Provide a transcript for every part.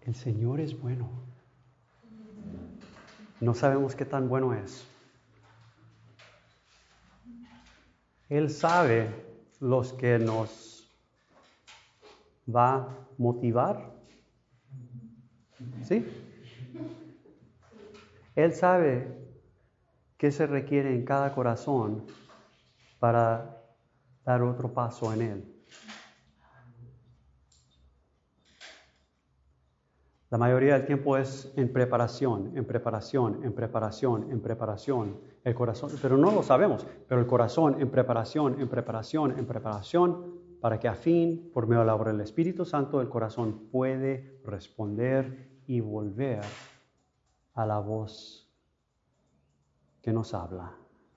El Señor es bueno. No sabemos qué tan bueno es. Él sabe los que nos va a motivar. ¿Sí? Él sabe qué se requiere en cada corazón para dar otro paso en Él. La mayoría del tiempo es en preparación. El corazón, pero no lo sabemos, pero el corazón en preparación, para que a fin, por medio de la obra del Espíritu Santo, el corazón puede responder y volver a la voz que nos habla.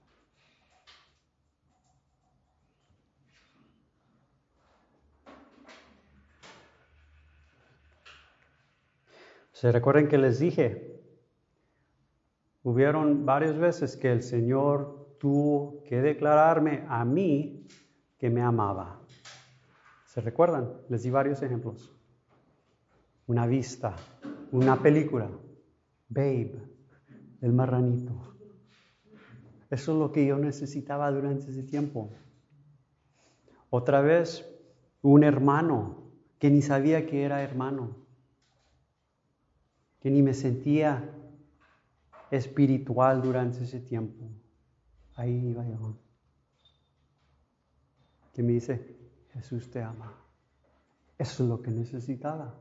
¿Se recuerdan que les dije? Hubieron varias veces que el Señor tuvo que declararme a mí que me amaba. ¿Se recuerdan? Les di varios ejemplos. Una vista, una película, Babe, el marranito. Eso es lo que yo necesitaba durante ese tiempo. Otra vez, un hermano que ni sabía que era hermano, que ni me sentía espiritual durante ese tiempo. Ahí iba yo. Que me dice, Jesús te ama. Eso es lo que necesitaba.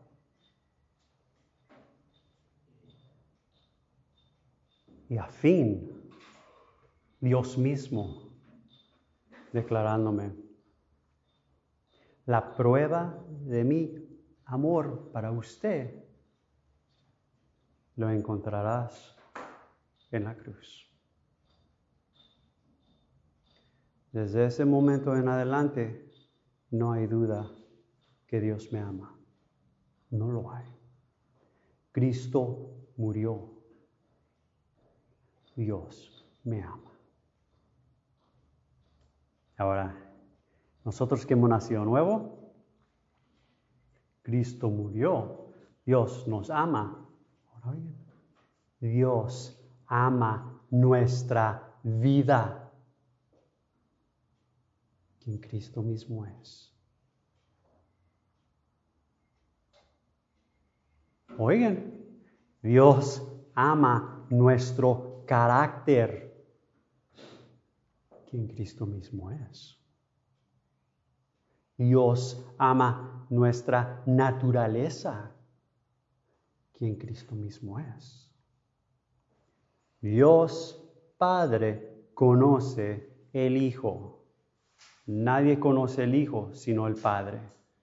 Y a fin, Dios mismo declarándome, la prueba de mi amor para usted lo encontrarás en la cruz. Desde ese momento en adelante, no hay duda que Dios me ama. No lo hay. Cristo murió. Dios me ama. Ahora, nosotros que hemos nacido nuevo, Cristo murió. Dios nos ama. Ahora bien, Dios ama nuestra vida, quien Cristo mismo es. Oigan, Dios ama nuestro carácter, quien Cristo mismo es. Dios ama nuestra naturaleza, quien Cristo mismo es. Dios Padre conoce el Hijo. Nadie conoce el Hijo sino el Padre.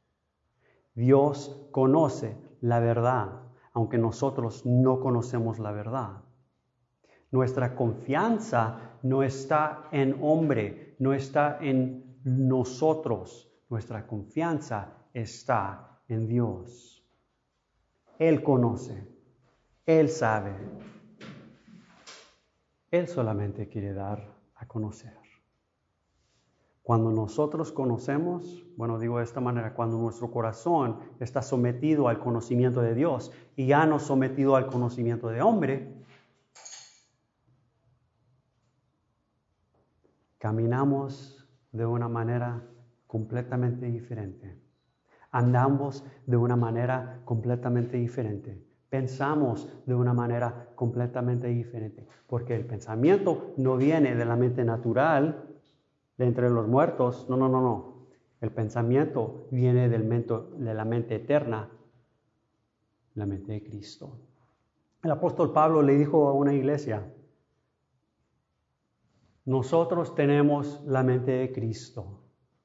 Dios conoce la verdad, aunque nosotros no conocemos la verdad. Nuestra confianza no está en hombre, no está en nosotros. Nuestra confianza está en Dios. Él conoce, Él sabe. Él solamente quiere dar a conocer. Cuando nosotros conocemos, digo de esta manera, cuando nuestro corazón está sometido al conocimiento de Dios y ya no sometido al conocimiento de hombre, caminamos de una manera completamente diferente. Andamos de una manera completamente diferente. Pensamos de una manera completamente diferente. Porque el pensamiento no viene de la mente natural, de entre los muertos. No. El pensamiento viene de la mente eterna, la mente de Cristo. El apóstol Pablo le dijo a una iglesia, nosotros tenemos la mente de Cristo.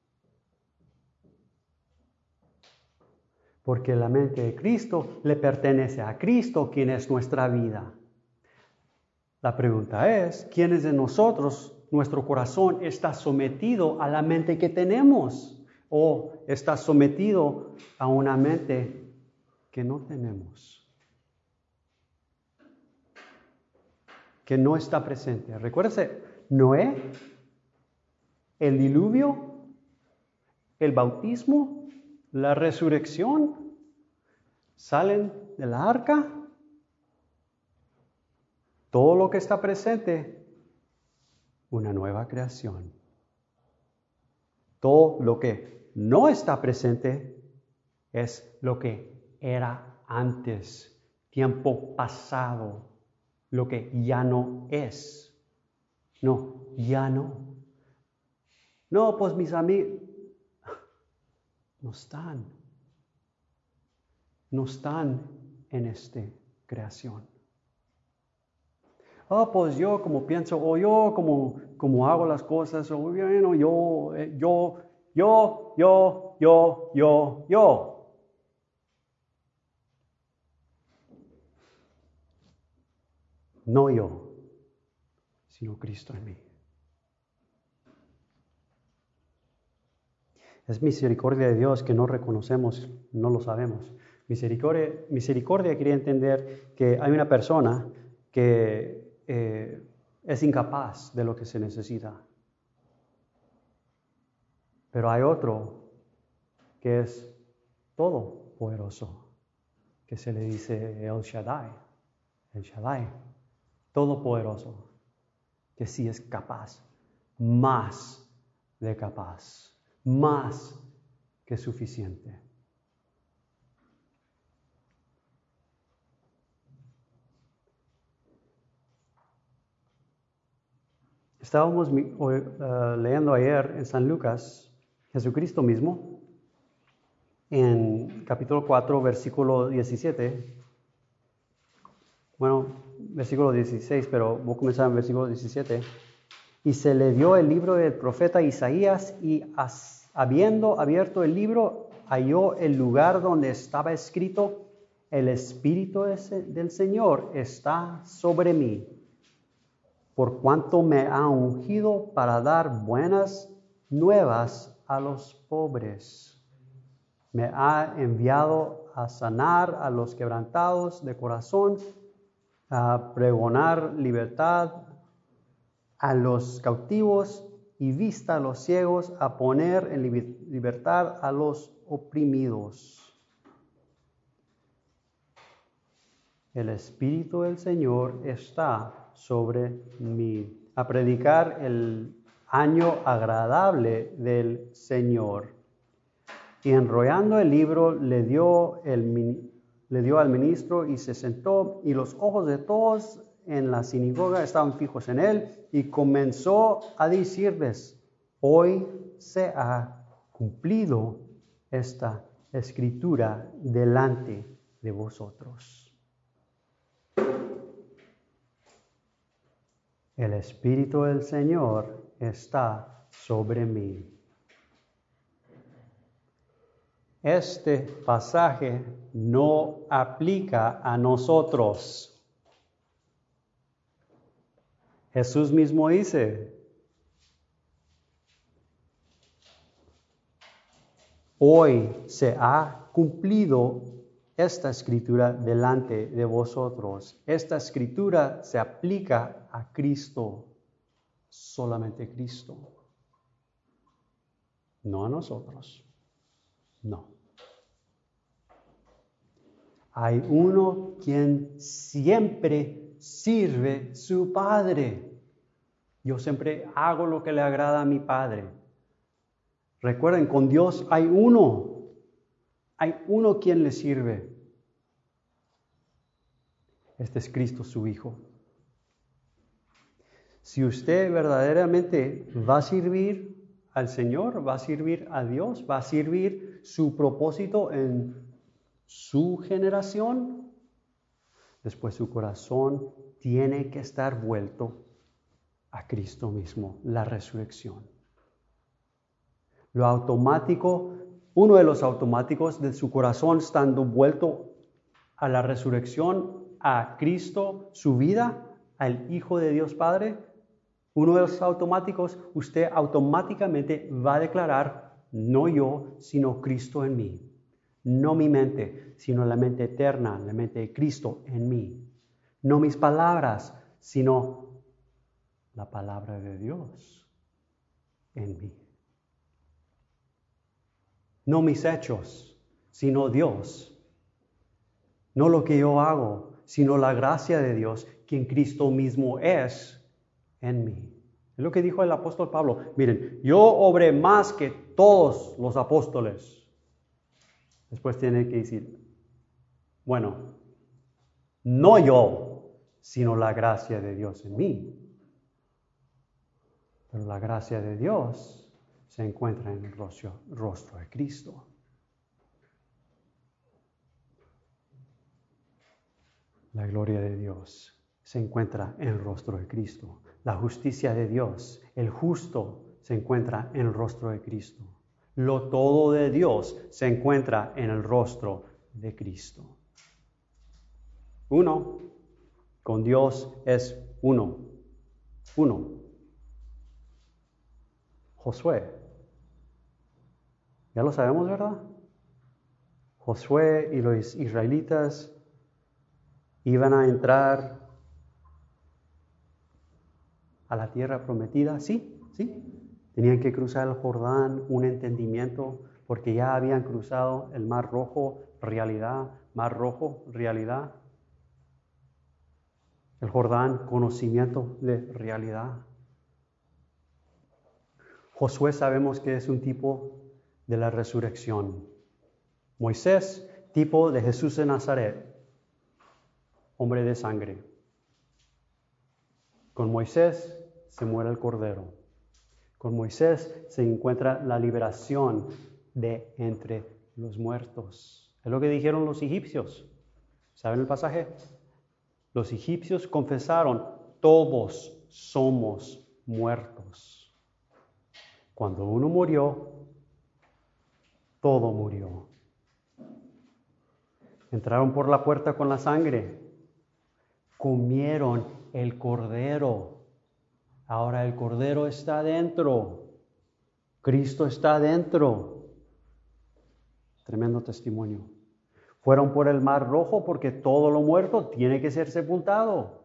Porque la mente de Cristo le pertenece a Cristo, quien es nuestra vida. La pregunta es, ¿quiénes de nosotros, nuestro corazón está sometido a la mente que tenemos? ¿O está sometido a una mente que no tenemos? Que no está presente. Recuérdese, Noé, el diluvio, el bautismo, la resurrección, salen de la arca, todo lo que está presente, una nueva creación. Todo lo que no está presente es lo que era antes, tiempo pasado, lo que ya no es. No, ya no. No, pues mis amigos no están en esta creación. Oh, pues yo como pienso, o yo como hago las cosas, o bueno, yo. No yo, sino Cristo en mí. Es misericordia de Dios que no reconocemos, no lo sabemos. Misericordia quería entender que hay una persona que es incapaz de lo que se necesita. Pero hay otro que es todopoderoso, que se le dice El Shaddai, todopoderoso, que sí es capaz, más de capaz, más que suficiente. Estábamos leyendo ayer en San Lucas, Jesucristo mismo, en capítulo 4, versículo 17. Bueno, versículo 16, pero voy a comenzar en versículo 17. Y se le dio el libro del profeta Isaías, y habiendo abierto el libro, halló el lugar donde estaba escrito: el Espíritu del Señor está sobre mí, por cuanto me ha ungido para dar buenas nuevas a los pobres. Me ha enviado a sanar a los quebrantados de corazón, a pregonar libertad a los cautivos y vista a los ciegos, a poner en libertad a los oprimidos. El Espíritu del Señor está sobre mí, a predicar el año agradable del Señor. Y enrollando el libro, le dio al ministro y se sentó, y los ojos de todos en la sinagoga estaban fijos en él, y comenzó a decirles: hoy se ha cumplido esta escritura delante de vosotros. El Espíritu del Señor está sobre mí. Este pasaje no aplica a nosotros. Jesús mismo dice: hoy se ha cumplido esta escritura delante de vosotros. Esta escritura se aplica a Cristo, solamente Cristo, no a nosotros, no. Hay uno quien siempre sirve su Padre. Yo siempre hago lo que le agrada a mi Padre. Recuerden, con Dios hay uno quien le sirve. Este es Cristo, su Hijo. Si usted verdaderamente va a servir al Señor, va a servir a Dios, va a servir su propósito en su generación, después su corazón tiene que estar vuelto a Cristo mismo, la resurrección. Lo automático, uno de los automáticos de su corazón estando vuelto a la resurrección, a Cristo, su vida, al Hijo de Dios Padre, uno de los automáticos, usted automáticamente va a declarar: no yo, sino Cristo en mí. No mi mente, sino la mente eterna, la mente de Cristo en mí. No mis palabras, sino la palabra de Dios en mí. No mis hechos, sino Dios No lo que yo hago, sino la gracia de Dios, quien Cristo mismo es en mí. Es lo que dijo el apóstol Pablo. Miren, yo obré más que todos los apóstoles. Después tiene que decir, bueno, no yo, sino la gracia de Dios en mí. Pero la gracia de Dios se encuentra en el rostro de Cristo. La gloria de Dios se encuentra en el rostro de Cristo. La justicia de Dios, el justo, se encuentra en el rostro de Cristo. Lo todo de Dios se encuentra en el rostro de Cristo. Uno, con Dios es uno. Uno. Josué. Ya lo sabemos, ¿verdad? Josué y los israelitas iban a entrar a la tierra prometida. Sí. Tenían que cruzar el Jordán, un entendimiento, porque ya habían cruzado el Mar Rojo, realidad. Mar Rojo, realidad. El Jordán, conocimiento de realidad. Josué sabemos que es un tipo de la resurrección. Moisés, tipo de Jesús de Nazaret, hombre de sangre. Con Moisés se muere el cordero. Con Moisés se encuentra la liberación de entre los muertos. Es lo que dijeron los egipcios. ¿Saben el pasaje? Los egipcios confesaron, todos somos muertos. Cuando uno murió, todo murió. Entraron por la puerta con la sangre. Comieron el cordero. Ahora el cordero está dentro. Cristo está dentro. Tremendo testimonio. Fueron por el Mar Rojo porque todo lo muerto tiene que ser sepultado.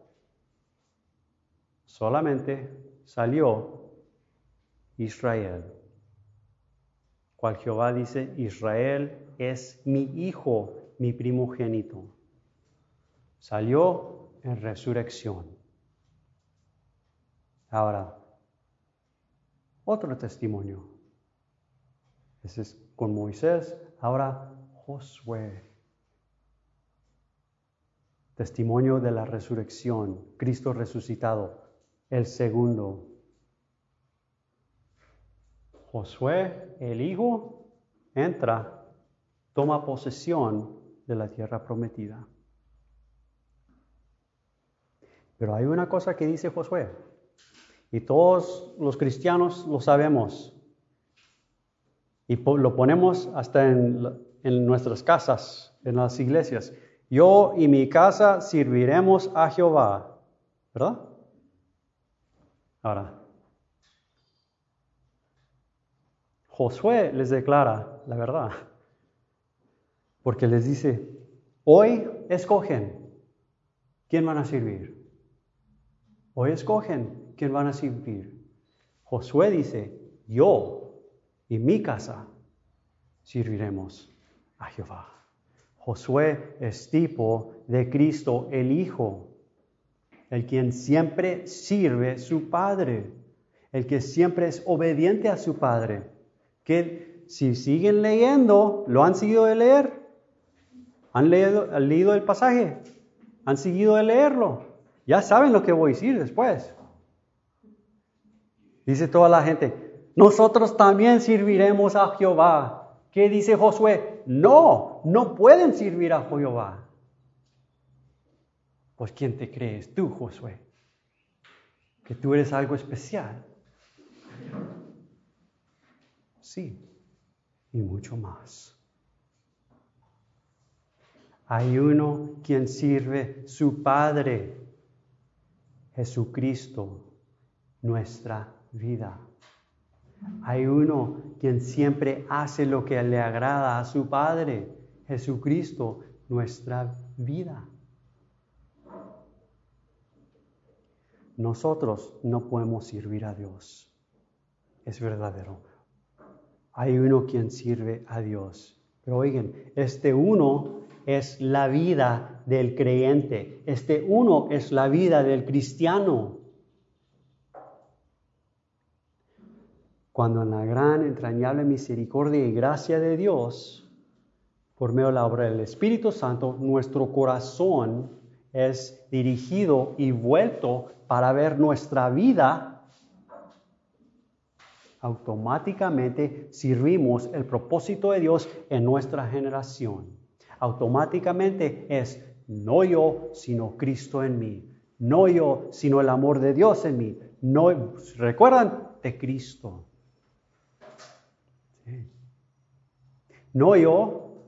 Solamente salió Israel. Cual Jehová dice, Israel es mi hijo, mi primogénito. Salió en resurrección. Ahora, otro testimonio. Ese es con Moisés. Ahora, Josué. Testimonio de la resurrección. Cristo resucitado. El segundo. Josué, el hijo, entra, toma posesión de la tierra prometida. Pero hay una cosa que dice Josué, y todos los cristianos lo sabemos, y lo ponemos hasta en nuestras casas, en las iglesias. Yo y mi casa serviremos a Jehová, ¿verdad? Ahora, Josué les declara la verdad, porque les dice, hoy escogen quién van a servir. Hoy escogen quién van a servir. Josué dice, yo y mi casa serviremos a Jehová. Josué es tipo de Cristo el Hijo, el quien siempre sirve a su Padre, el que siempre es obediente a su Padre. Que si siguen leyendo, ¿lo han seguido de leer? ¿Han leído el pasaje? ¿Han seguido de leerlo? Ya saben lo que voy a decir después. Dice toda la gente, nosotros también serviremos a Jehová. ¿Qué dice Josué? No pueden servir a Jehová. Pues ¿quién te crees tú, Josué? Que tú eres algo especial. Sí, y mucho más. Hay uno quien sirve su Padre, Jesucristo, nuestra vida. Hay uno quien siempre hace lo que le agrada a su Padre, Jesucristo, nuestra vida. Nosotros no podemos servir a Dios. Es verdadero. Hay uno quien sirve a Dios, Pero oigan, este uno es la vida del creyente. Este uno es la vida del cristiano. Cuando en la gran, entrañable misericordia y gracia de Dios, por medio de la obra del Espíritu Santo, nuestro corazón es dirigido y vuelto para ver nuestra vida, automáticamente servimos el propósito de Dios en nuestra generación. Automáticamente es no yo, sino Cristo en mí. No yo, sino el amor de Dios en mí. No, ¿recuerdan? De Cristo. Sí. No yo,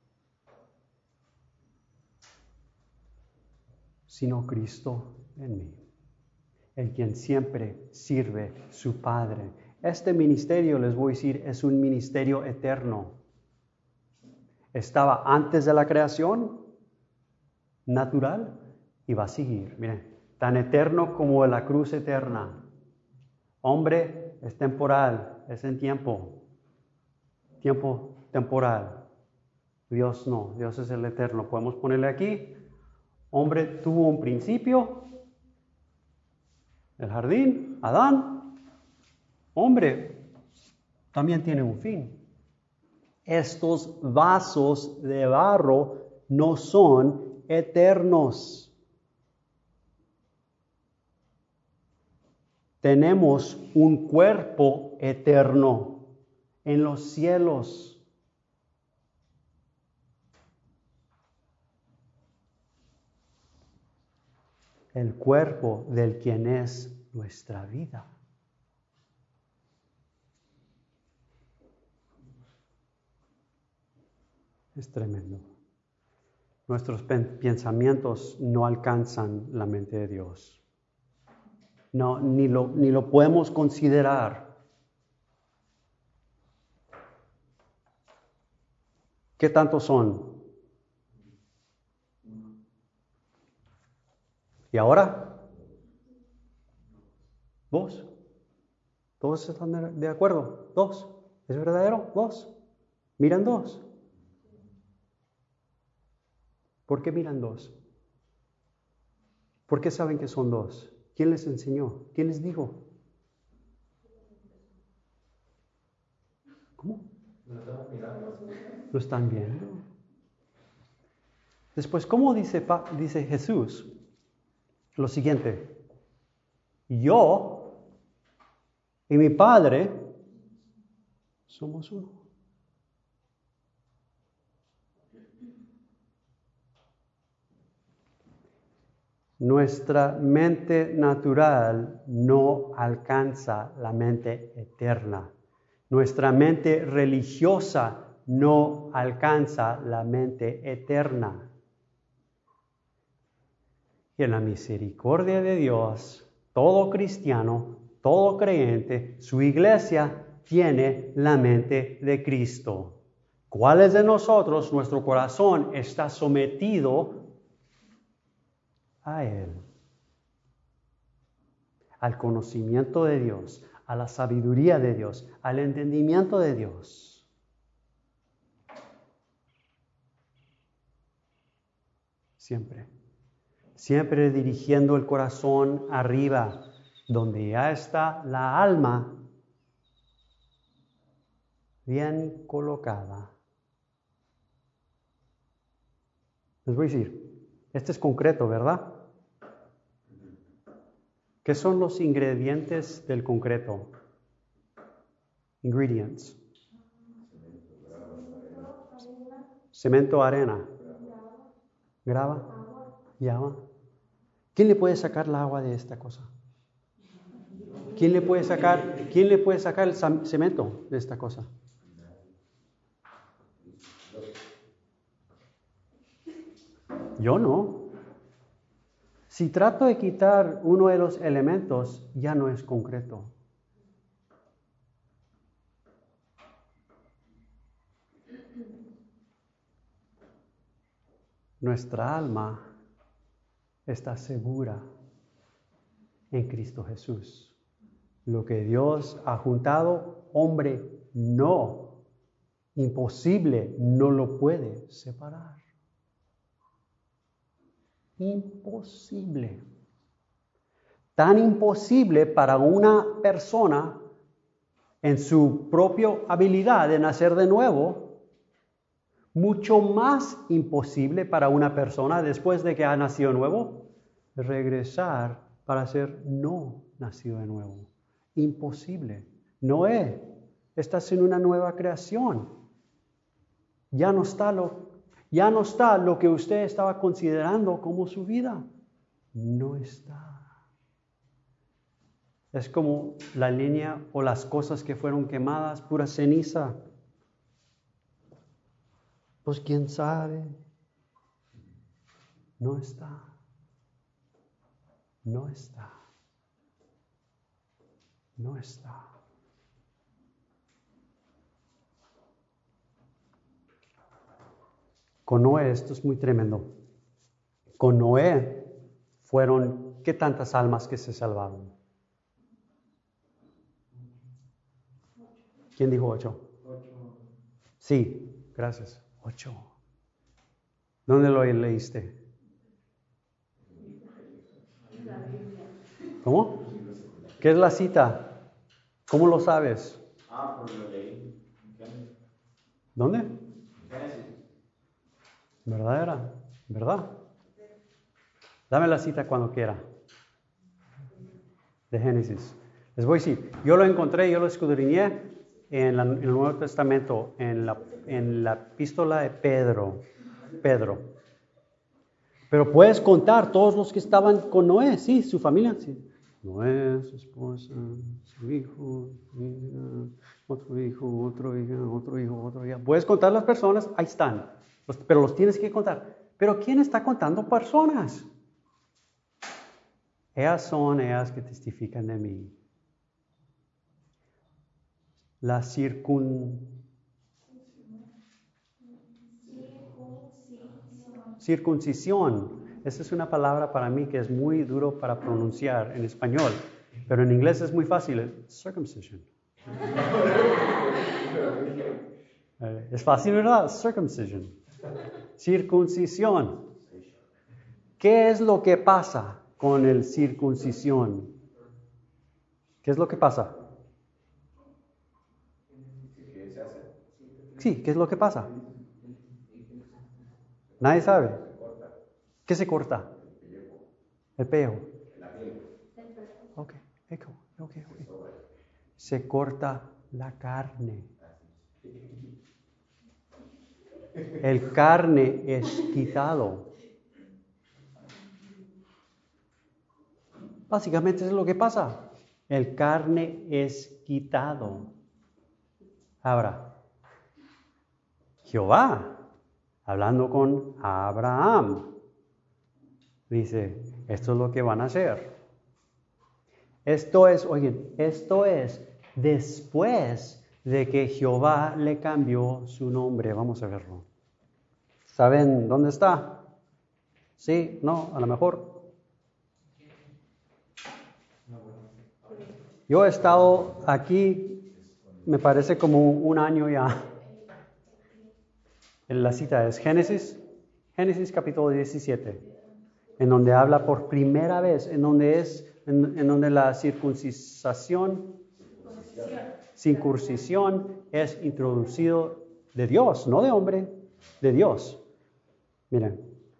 sino Cristo en mí. El quien siempre sirve su Padre. Este ministerio, les voy a decir, es un ministerio eterno. Estaba antes de la creación, natural, y va a seguir. Miren, tan eterno como la cruz eterna. Hombre es temporal, es en tiempo. Tiempo temporal. Dios no, Dios es el eterno. Podemos ponerle aquí, hombre tuvo un principio, el jardín, Adán. Hombre también tiene un fin. Estos vasos de barro no son eternos. Tenemos un cuerpo eterno en los cielos. El cuerpo del quien es nuestra vida. Es tremendo. Nuestros pensamientos no alcanzan la mente de Dios. No, ni lo podemos considerar. ¿Qué tantos son? ¿Y ahora? ¿Dos? ¿Todos están de acuerdo? ¿Dos? ¿Es verdadero? ¿Dos? ¿Miran dos? ¿Por qué miran dos? ¿Por qué saben que son dos? ¿Quién les enseñó? ¿Quién les dijo? ¿Cómo? ¿Lo están viendo? Después, ¿cómo dice Jesús? Lo siguiente. Yo y mi Padre somos uno. Nuestra mente natural no alcanza la mente eterna. Nuestra mente religiosa no alcanza la mente eterna. Y en la misericordia de Dios, todo cristiano, todo creyente, su iglesia tiene la mente de Cristo. ¿Cuáles de nosotros, nuestro corazón está sometido a Él? Al conocimiento de Dios, a la sabiduría de Dios, al entendimiento de Dios. Siempre. Siempre dirigiendo el corazón arriba, donde ya está la alma bien colocada. Les voy a decir, este es concreto, ¿verdad? ¿Qué son los ingredientes del concreto? Ingredients. Cemento, arena. Grava y agua. ¿Quién le puede sacar el agua de esta cosa? ¿Quién le puede sacar el cemento de esta cosa? Yo no. Si trato de quitar uno de los elementos, ya no es concreto. Nuestra alma está segura en Cristo Jesús. Lo que Dios ha juntado, hombre no Imposible, no lo puede separar. Imposible. Tan imposible para una persona en su propia habilidad de nacer de nuevo, mucho más imposible para una persona después de que ha nacido de nuevo, regresar para ser no nacido de nuevo. Imposible. Noé, estás en una nueva creación. Ya no está lo que usted estaba considerando como su vida. No está. Es como la leña o las cosas que fueron quemadas, pura ceniza. Pues quién sabe. No está. No está. No está. Con Noé, esto es muy tremendo. Con Noé fueron, ¿qué tantas almas que se salvaron? ¿Quién dijo 8? 8. Sí, gracias. 8. ¿Dónde lo leíste? ¿Cómo? ¿Qué es la cita? ¿Cómo lo sabes? Pues lo leí. ¿Dónde? Génesis. ¿Verdad? ¿Verdad? Dame la cita cuando quiera. De Génesis. Les voy a decir, yo lo encontré, yo lo escudriñé en el Nuevo Testamento, en la epístola de Pedro. Pero puedes contar todos los que estaban con Noé, sí, su familia, sí. Noé, su esposa, su hijo, otro hijo, otra hija, otro hijo, otra hija. Puedes contar las personas, ahí están, pero los tienes que contar. Pero ¿quién está contando personas? Ellas son ellas que testifican de mí. La circuncisión. Esa es una palabra para mí que es muy duro para pronunciar en español, pero en inglés es muy fácil. Circumcision. Es fácil, ¿verdad? Circumcision. Circuncisión. ¿Qué es lo que pasa con el circuncisión? ¿Qué es lo que pasa? Sí, ¿qué es lo que pasa? Nadie sabe. ¿Qué se corta? El pellejo. Ok. Se corta la carne. El carne es quitado. Básicamente eso es lo que pasa. El carne es quitado. Ahora, Jehová, hablando con Abraham, dice, esto es lo que van a hacer. Esto es después de que Jehová le cambió su nombre. Vamos a verlo. ¿Saben dónde está? Sí, no, a lo mejor. Yo he estado aquí, me parece como un año ya. La cita es Génesis capítulo 17, en donde habla por primera vez, en donde la circuncisión es introducido de Dios, no de hombre, de Dios. Miren.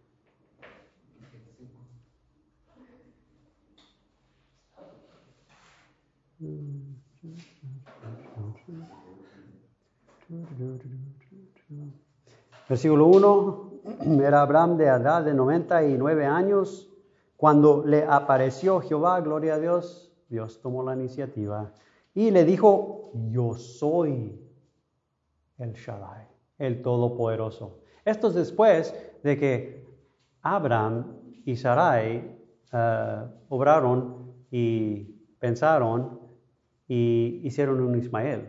Versículo 1, era Abraham de edad de 99 años, cuando le apareció Jehová, gloria a Dios, Dios tomó la iniciativa y le dijo, yo soy el Shaddai, el Todopoderoso. Esto es después de que Abraham y Sarai obraron y pensaron y hicieron un Ismael.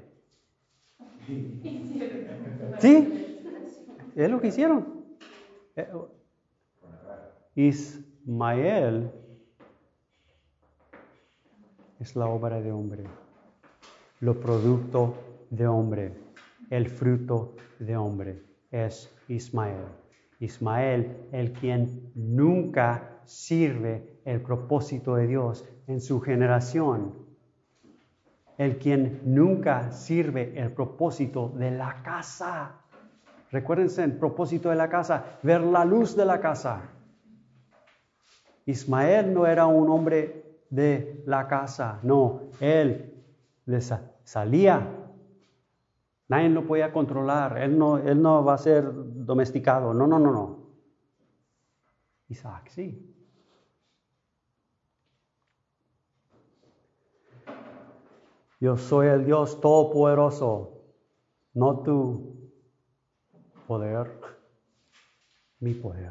¿Sí? Es lo que hicieron. Ismael es la obra de hombre, lo producto de hombre. el fruto de hombre es Ismael. Ismael, el quien nunca sirve el propósito de Dios en su generación. El quien nunca sirve el propósito de la casa. Recuérdense el propósito de la casa, ver la luz de la casa. Ismael no era un hombre de la casa, no, él salía. Nadie lo podía controlar, él no va a ser domesticado, no. Isaac sí. Yo soy el Dios todopoderoso, no tu poder, mi poder.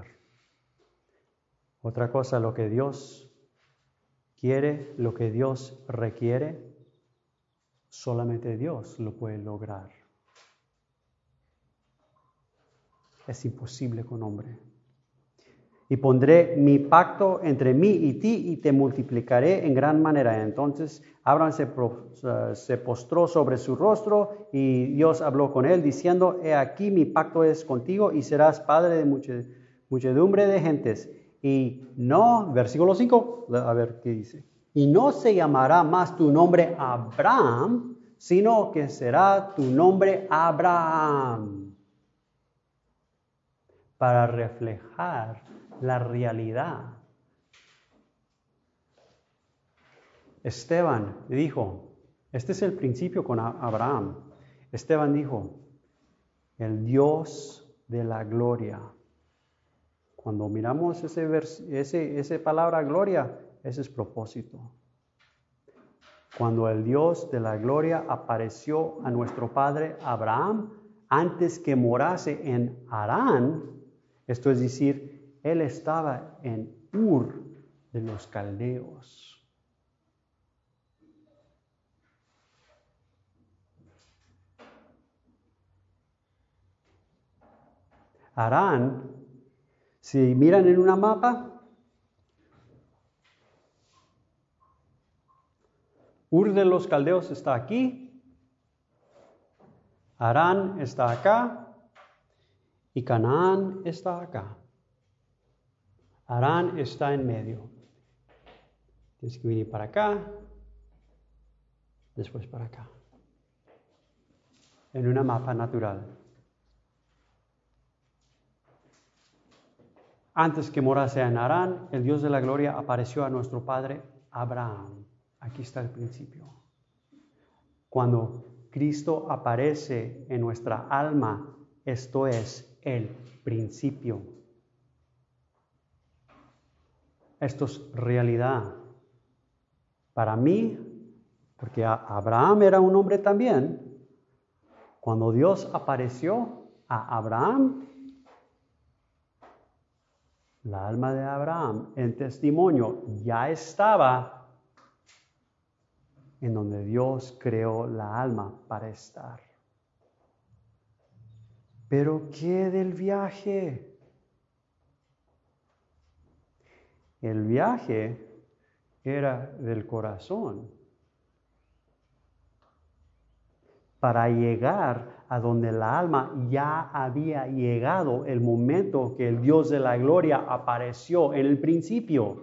Otra cosa, lo que Dios quiere, lo que Dios requiere, solamente Dios lo puede lograr. Es imposible con hombre. Y pondré mi pacto entre mí y ti y te multiplicaré en gran manera. Entonces Abraham se postró sobre su rostro y Dios habló con él diciendo, he aquí mi pacto es contigo y serás padre de muchedumbre de gentes. Y no, versículo 5, a ver qué dice. Y no se llamará más tu nombre Abraham, sino que será tu nombre Abraham. Para reflejar la realidad. Esteban dijo, este es el principio con Abraham. Esteban dijo, el Dios de la gloria. Cuando miramos esa palabra gloria, ese es propósito. Cuando el Dios de la gloria apareció a nuestro padre Abraham, antes que morase en Harán, esto es decir, él estaba en Ur de los caldeos. Harán, si miran en una mapa, Ur de los caldeos está aquí, Harán está acá y Canaán está acá. Harán está en medio. Tienes que venir para acá, después para acá. En una mapa natural. Antes que morase en Harán, el Dios de la gloria apareció a nuestro padre Abraham. Aquí está el principio. Cuando Cristo aparece en nuestra alma, esto es el principio. Esto es realidad. Para mí, porque Abraham era un hombre también, cuando Dios apareció a Abraham, la alma de Abraham, en testimonio, ya estaba en donde Dios creó la alma para estar. Pero ¿qué del viaje? El viaje era del corazón para llegar a donde la alma ya había llegado el momento que el Dios de la gloria apareció en el principio.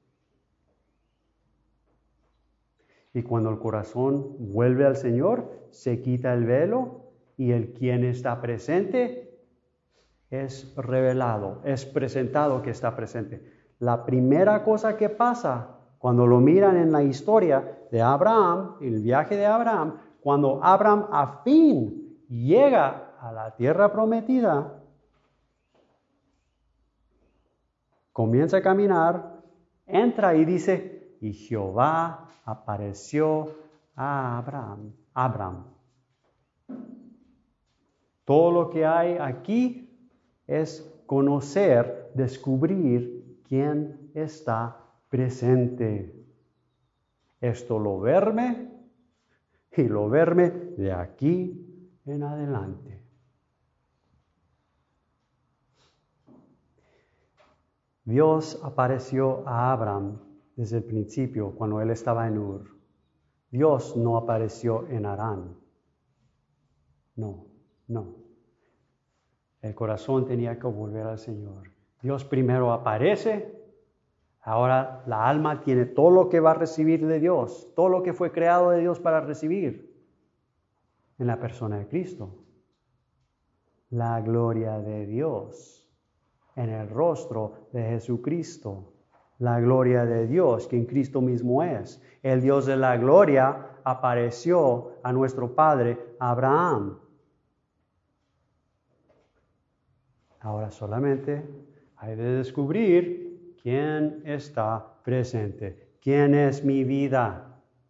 Y cuando el corazón vuelve al Señor, se quita el velo y el quien está presente es revelado, es presentado que está presente. La primera cosa que pasa cuando lo miran en la historia de Abraham, el viaje de Abraham, cuando Abraham a fin llega a la tierra prometida, comienza a caminar, entra y dice, y Jehová apareció a Abraham. Todo lo que hay aquí es conocer, descubrir quién está presente. Esto lo verme y lo verme de aquí en adelante. Dios apareció a Abraham desde el principio cuando él estaba en Ur. Dios no apareció en Harán. No. No. El corazón tenía que volver al Señor. Dios primero aparece. Ahora la alma tiene todo lo que va a recibir de Dios, todo lo que fue creado de Dios para recibir en la persona de Cristo. La gloria de Dios en el rostro de Jesucristo. La gloria de Dios que en Cristo mismo es. El Dios de la gloria apareció a nuestro padre Abraham. Ahora solamente hay de descubrir quién está presente. ¿Quién es mi vida?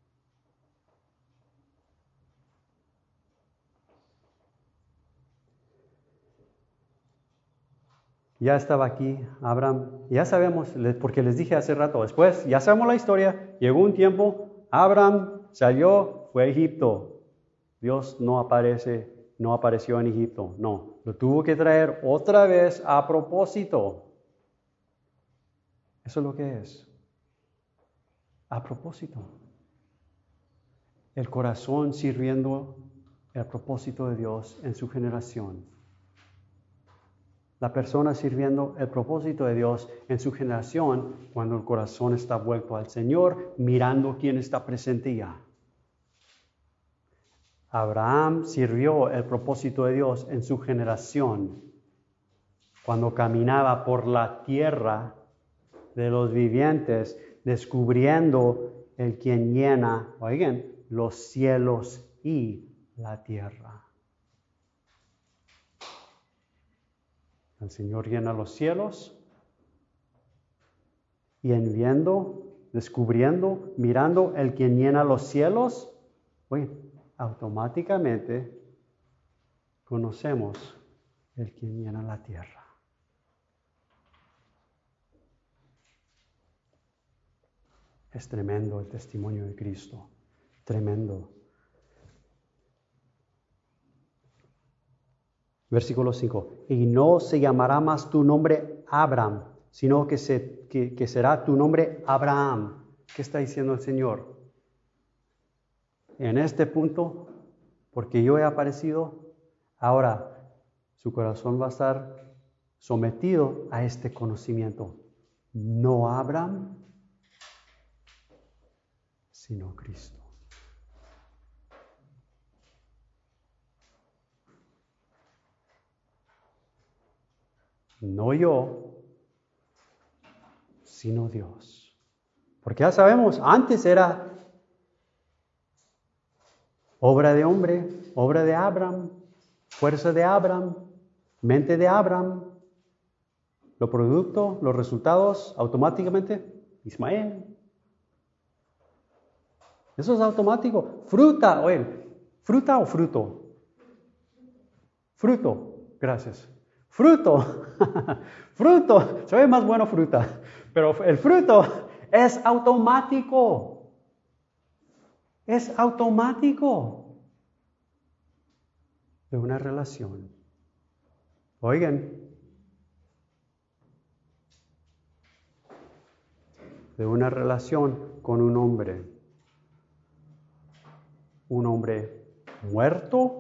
Ya estaba aquí Abraham. Ya sabemos, porque les dije hace rato, después ya sabemos la historia. Llegó un tiempo, Abraham salió, fue a Egipto. Dios no apareció en Egipto. No, lo tuvo que traer otra vez a propósito. Eso es lo que es. A propósito. El corazón sirviendo el propósito de Dios en su generación. La persona sirviendo el propósito de Dios en su generación cuando el corazón está vuelto al Señor, mirando quién está presente ya. Abraham sirvió el propósito de Dios en su generación cuando caminaba por la tierra de los vivientes, descubriendo el quien llena, oigan, los cielos y la tierra. El Señor llena los cielos y en viendo, descubriendo, mirando el quien llena los cielos, automáticamente conocemos el quien llena la tierra. Es tremendo el testimonio de Cristo, tremendo. Versículo 5. Y no se llamará más tu nombre Abraham, sino que será tu nombre Abraham. ¿Qué está diciendo el Señor? En este punto, porque yo he aparecido, ahora su corazón va a estar sometido a este conocimiento. No Abraham, sino Cristo. No yo, sino Dios. Porque ya sabemos, antes era obra de hombre, obra de Abraham, fuerza de Abraham, mente de Abraham. Los productos, los resultados, automáticamente, Ismael. Eso es automático. Fruta, ¿fruta o fruto? Fruto, gracias. Fruto, fruto, se ve más bueno fruta, pero el fruto es automático. Es automático de una relación. Oigan, de una relación con un hombre muerto,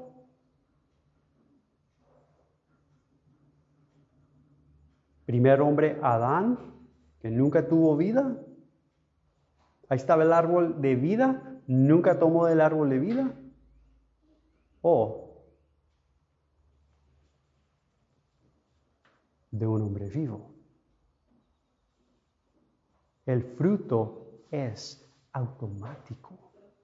primer hombre Adán, que nunca tuvo vida. Ahí estaba el árbol de vida, nunca tomó del árbol de vida. O de un hombre vivo. El fruto es automático.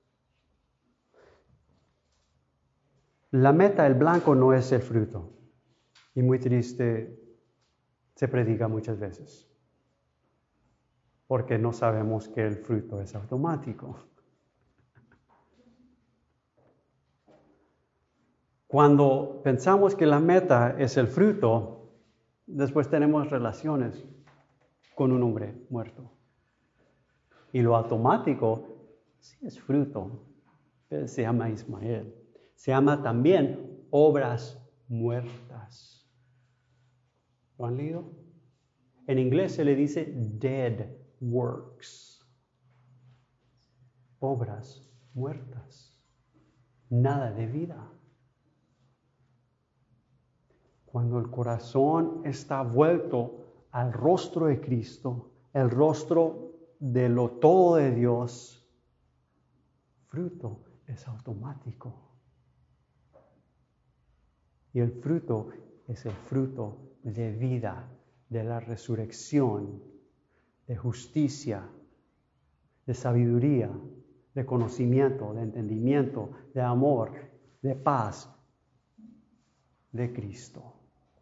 La meta, el blanco, no es el fruto. Y muy triste, se predica muchas veces. Porque no sabemos que el fruto es automático. Cuando pensamos que la meta es el fruto, después tenemos relaciones con un hombre muerto. Y lo automático sí es fruto, pero se llama Ismael. Se llama también obras muertas. ¿Lo han leído? En inglés se le dice dead works. Obras muertas. Nada de vida. Cuando el corazón está vuelto al rostro de Cristo, el rostro de lo todo de Dios, fruto es automático. Y el fruto es el fruto de vida, de la resurrección, de justicia, de sabiduría, de conocimiento, de entendimiento, de amor, de paz, de Cristo.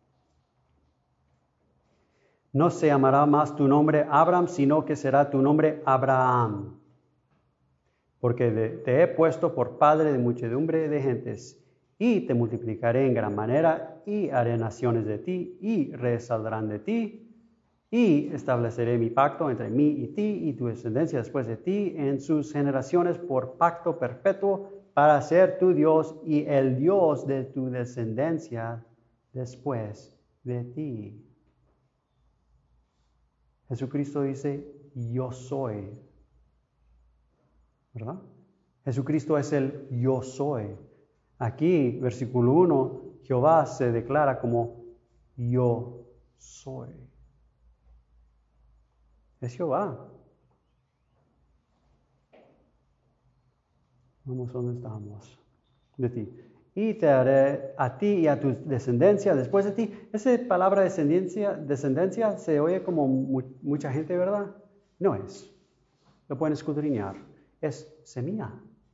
No se llamará más tu nombre Abraham, sino que será tu nombre Abraham, porque te he puesto por padre de muchedumbre de gentes, y te multiplicaré en gran manera, y haré naciones de ti, y reyes saldrán de ti, y estableceré mi pacto entre mí y ti, y tu descendencia después de ti, en sus generaciones por pacto perpetuo, para ser tu Dios y el Dios de tu descendencia después de ti. Jesucristo dice, yo soy, ¿verdad? Jesucristo es el yo soy. Aquí, versículo 1, Jehová se declara como yo soy. Es Jehová. Vamos, ¿dónde estamos? De ti. Y te haré a ti y a tu descendencia después de ti. Esa palabra descendencia se oye como mucha gente, ¿verdad? No es. Lo pueden escudriñar. Es semilla.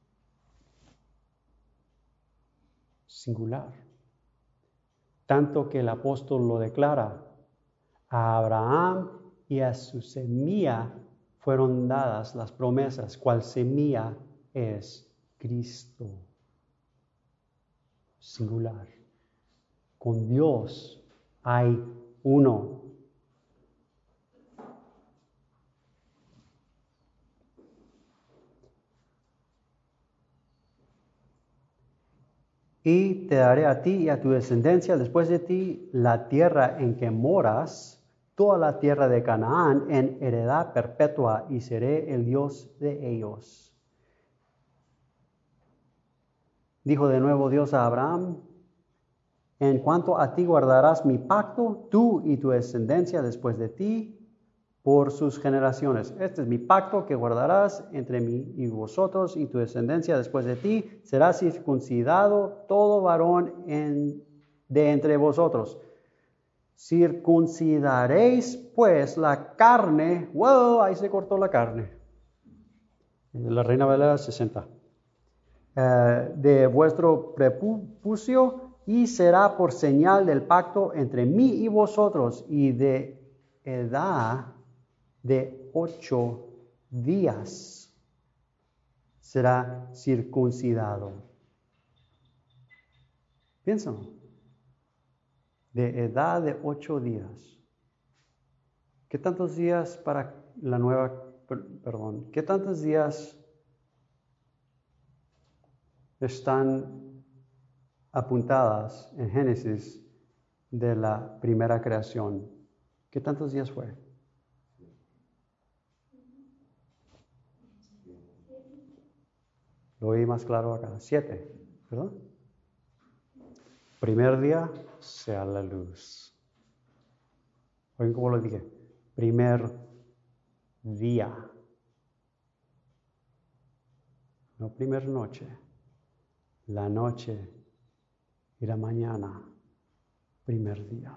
Singular. Tanto que el apóstol lo declara. A Abraham y a su semilla fueron dadas las promesas. ¿Cuál semilla es? Cristo. Singular. Con Dios hay uno. Y te daré a ti y a tu descendencia después de ti la tierra en que moras, toda la tierra de Canaán en heredad perpetua, y seré el Dios de ellos. Dijo de nuevo Dios a Abraham, en cuanto a ti guardarás mi pacto, tú y tu descendencia después de ti, por sus generaciones. Este es mi pacto que guardarás entre mí y vosotros y tu descendencia después de ti. Será circuncidado todo varón de entre vosotros. Circuncidaréis pues la carne. ¡Wow! Ahí se cortó la carne. La Reina Valera 60. De vuestro prepucio, y será por señal del pacto entre mí y vosotros, y de edad de 8 días será circuncidado. Piénsalo. De edad de 8 días. ¿Qué tantos días para la nueva, perdón, qué tantos días están apuntadas en Génesis de la primera creación? ¿Qué tantos días fue? Lo oí más claro acá. 7, ¿verdad? Primer día, sea la luz. Oigan cómo lo dije. Primer día. No primer noche. La noche y la mañana. Primer día.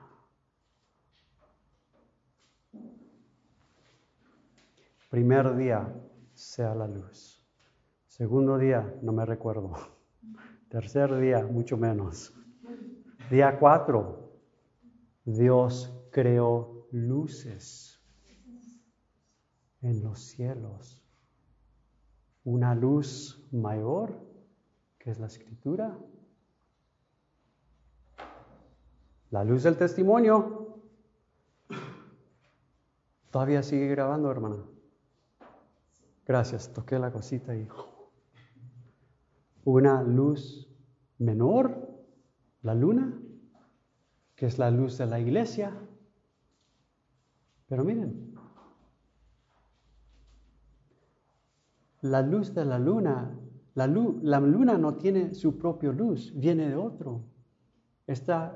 Primer día, sea la luz. Segundo día, no me recuerdo. Tercer día, mucho menos. Día 4, Dios creó luces en los cielos. Una luz mayor, que es la Escritura. La luz del testimonio. Todavía sigue grabando, hermana. Gracias, toqué la cosita y... Una luz menor, la luna, que es la luz de la iglesia. Pero miren, la luz de la luna, la luna no tiene su propia luz, viene de otro. está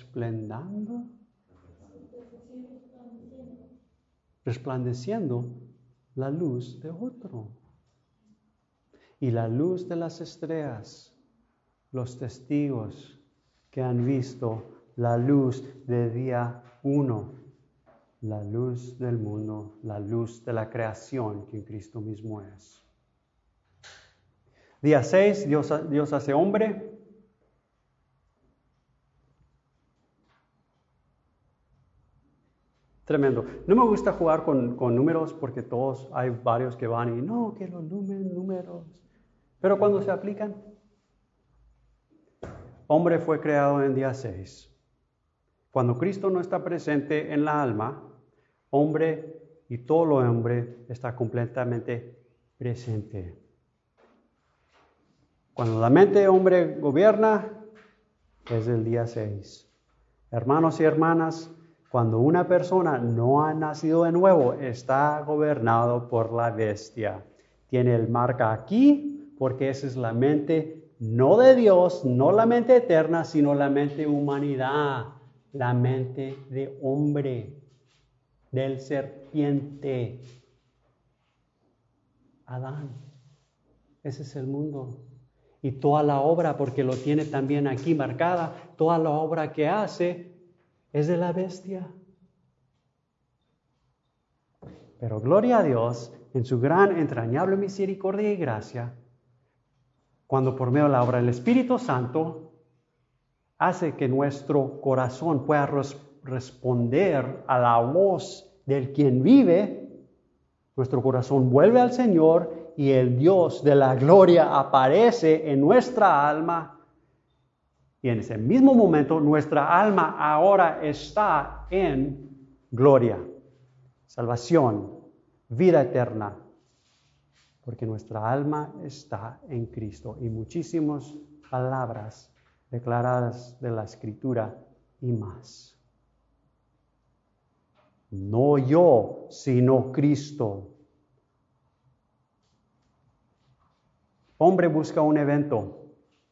resplandeciendo la luz de otro. Y la luz de las estrellas, los testigos que han visto la luz de día 1, la luz del mundo, la luz de la creación que en Cristo mismo es. Día 6, Dios hace hombre. Tremendo. No me gusta jugar con números porque hay varios que van y no, que los números. Pero cuando se aplican, hombre fue creado en día 6. Cuando Cristo no está presente en la alma, hombre y todo lo hombre está completamente presente. Cuando la mente de hombre gobierna, es el día 6. Hermanos y hermanas, cuando una persona no ha nacido de nuevo, está gobernado por la bestia. Tiene el marca aquí, porque esa es la mente no de Dios, no la mente eterna, sino la mente de humanidad, la mente de hombre, del serpiente. Adán, ese es el mundo. Y toda la obra, porque lo tiene también aquí marcada, toda la obra que hace es de la bestia. Pero gloria a Dios, en su gran entrañable misericordia y gracia, cuando por medio de la obra del Espíritu Santo hace que nuestro corazón pueda responder a la voz del quien vive, nuestro corazón vuelve al Señor y el Dios de la gloria aparece en nuestra alma. Y en ese mismo momento nuestra alma ahora está en gloria, salvación, vida eterna. Porque nuestra alma está en Cristo. Y muchísimas palabras declaradas de la Escritura y más. No yo, sino Cristo. Hombre busca un evento.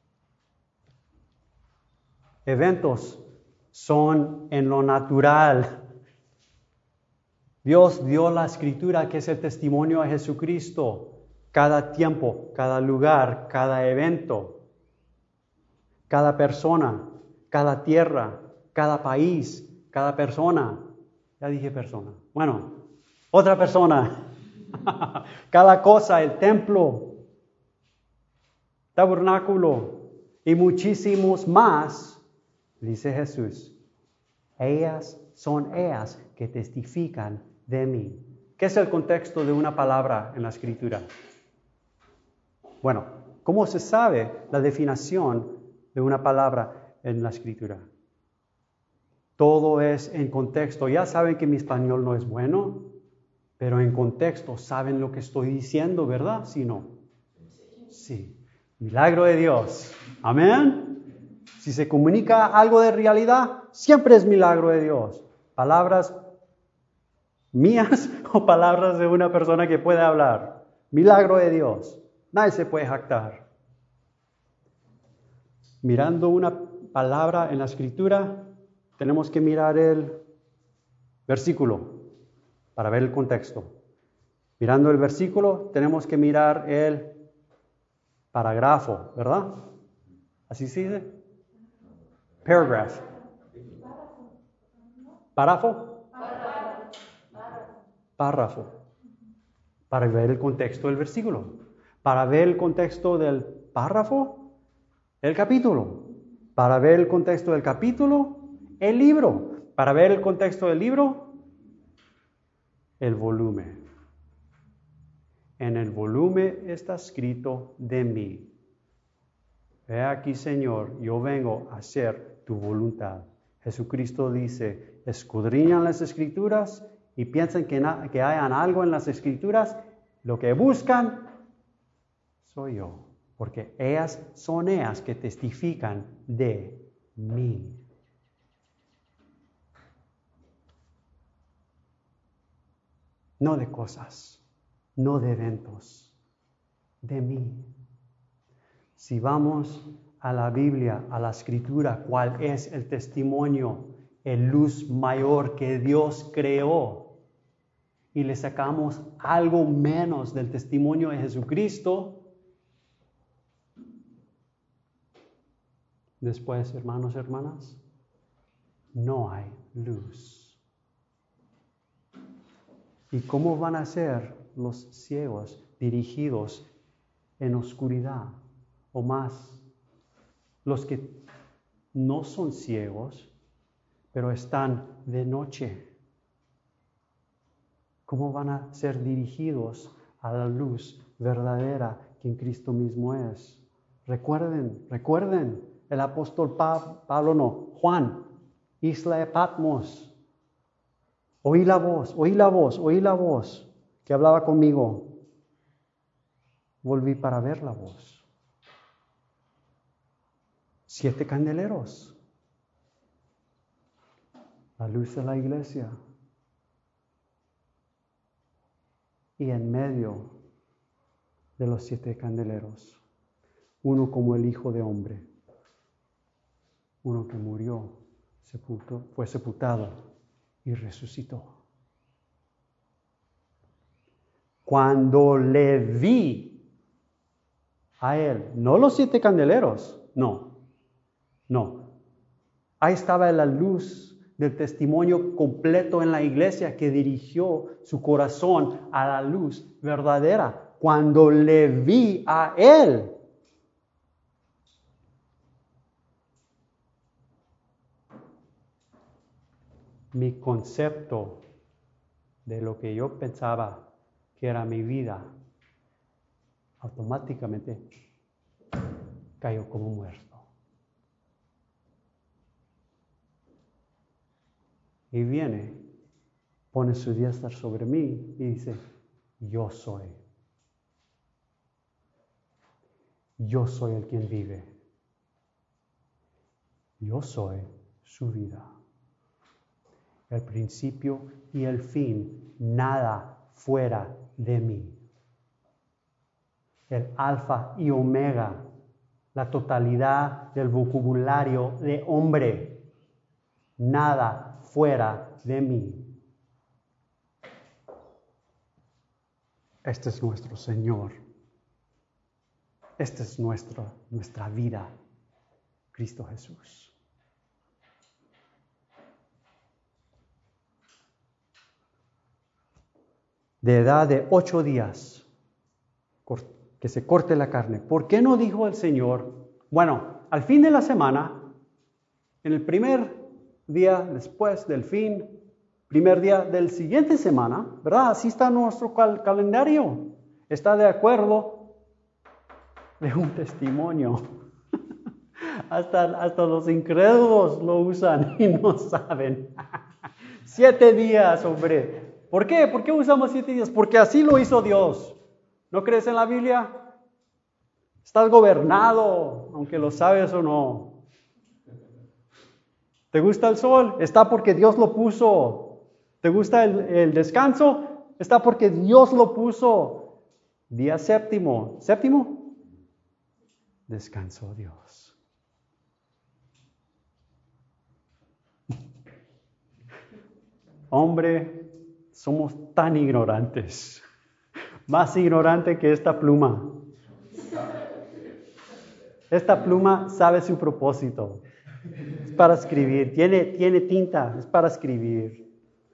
Eventos son en lo natural. Dios dio la Escritura que es el testimonio a Jesucristo. Cada tiempo, cada lugar, cada evento, cada persona, cada tierra, cada país, cada persona. Ya dije persona. Bueno, otra persona. Cada cosa, el templo, tabernáculo y muchísimos más, dice Jesús. Son ellas que testifican de mí. ¿Qué es el contexto de una palabra en la Escritura? Bueno, ¿cómo se sabe la definición de una palabra en la Escritura? Todo es en contexto. Ya saben que mi español no es bueno, pero en contexto saben lo que estoy diciendo, ¿verdad? ¿Sí o no? Sí. Milagro de Dios. Amén. Si se comunica algo de realidad, siempre es milagro de Dios. Palabras mías o palabras de una persona que puede hablar. Milagro de Dios. Nadie se puede jactar. Mirando una palabra en la Escritura, tenemos que mirar el versículo para ver el contexto. Mirando el versículo, tenemos que mirar el parágrafo, ¿verdad? ¿Así se dice? Paragraph. ¿Párrafo? Párrafo. Para ver el contexto del versículo. Para ver el contexto del párrafo, el capítulo. Para ver el contexto del capítulo, el libro. Para ver el contexto del libro, el volumen. En el volumen está escrito de mí. He aquí, Señor, yo vengo a hacer tu voluntad. Jesucristo dice, escudriñan las Escrituras y piensan que hayan algo en las Escrituras. Lo que buscan soy yo, porque son ellas que testifican de mí. No de cosas, no de eventos, de mí. Si vamos a la Biblia, a la Escritura, cuál es el testimonio, el luz mayor que Dios creó, y le sacamos algo menos del testimonio de Jesucristo, después, hermanos y hermanas, no hay luz. ¿Y cómo van a ser los ciegos dirigidos en oscuridad? O más, los que no son ciegos, pero están de noche. ¿Cómo van a ser dirigidos a la luz verdadera que en Cristo mismo es? Recuerden, el apóstol Juan, isla de Patmos. Oí la voz que hablaba conmigo. Volví para ver la voz. 7 candeleros. La luz de la iglesia. Y en medio de los 7 candeleros, uno como el Hijo de Hombre, uno que murió, fue sepultado y resucitó. Cuando le vi a él, no los 7 candeleros, no. Ahí estaba la luz del testimonio completo en la iglesia que dirigió su corazón a la luz verdadera. Cuando le vi a él, mi concepto de lo que yo pensaba que era mi vida, automáticamente cayó como muerto. Y viene, pone su diestra sobre mí y dice, yo soy el quien vive. Yo soy su vida. El principio y el fin, nada fuera de mí. El alfa y omega, la totalidad del vocabulario de hombre, nada fuera de mí. Este es nuestro Señor. Esta es nuestra vida, Cristo Jesús. De edad de 8 días, que se corte la carne. ¿Por qué no dijo el Señor? Bueno, al fin de la semana, en el primer día después del fin, primer día del siguiente semana, ¿verdad? Así está nuestro calendario. Está de acuerdo de un testimonio. Hasta los incrédulos lo usan y no saben. 7 días, hombre. ¿Por qué? ¿Por qué usamos 7 días? Porque así lo hizo Dios. ¿No crees en la Biblia? Estás gobernado, aunque lo sabes o no. ¿Te gusta el sol? Está porque Dios lo puso. ¿Te gusta el descanso? Está porque Dios lo puso. Día séptimo. ¿Séptimo? Descansó Dios. Hombre, somos tan ignorantes. Más ignorante que esta pluma. Esta pluma sabe su propósito. Es para escribir. Tiene tinta. Es para escribir.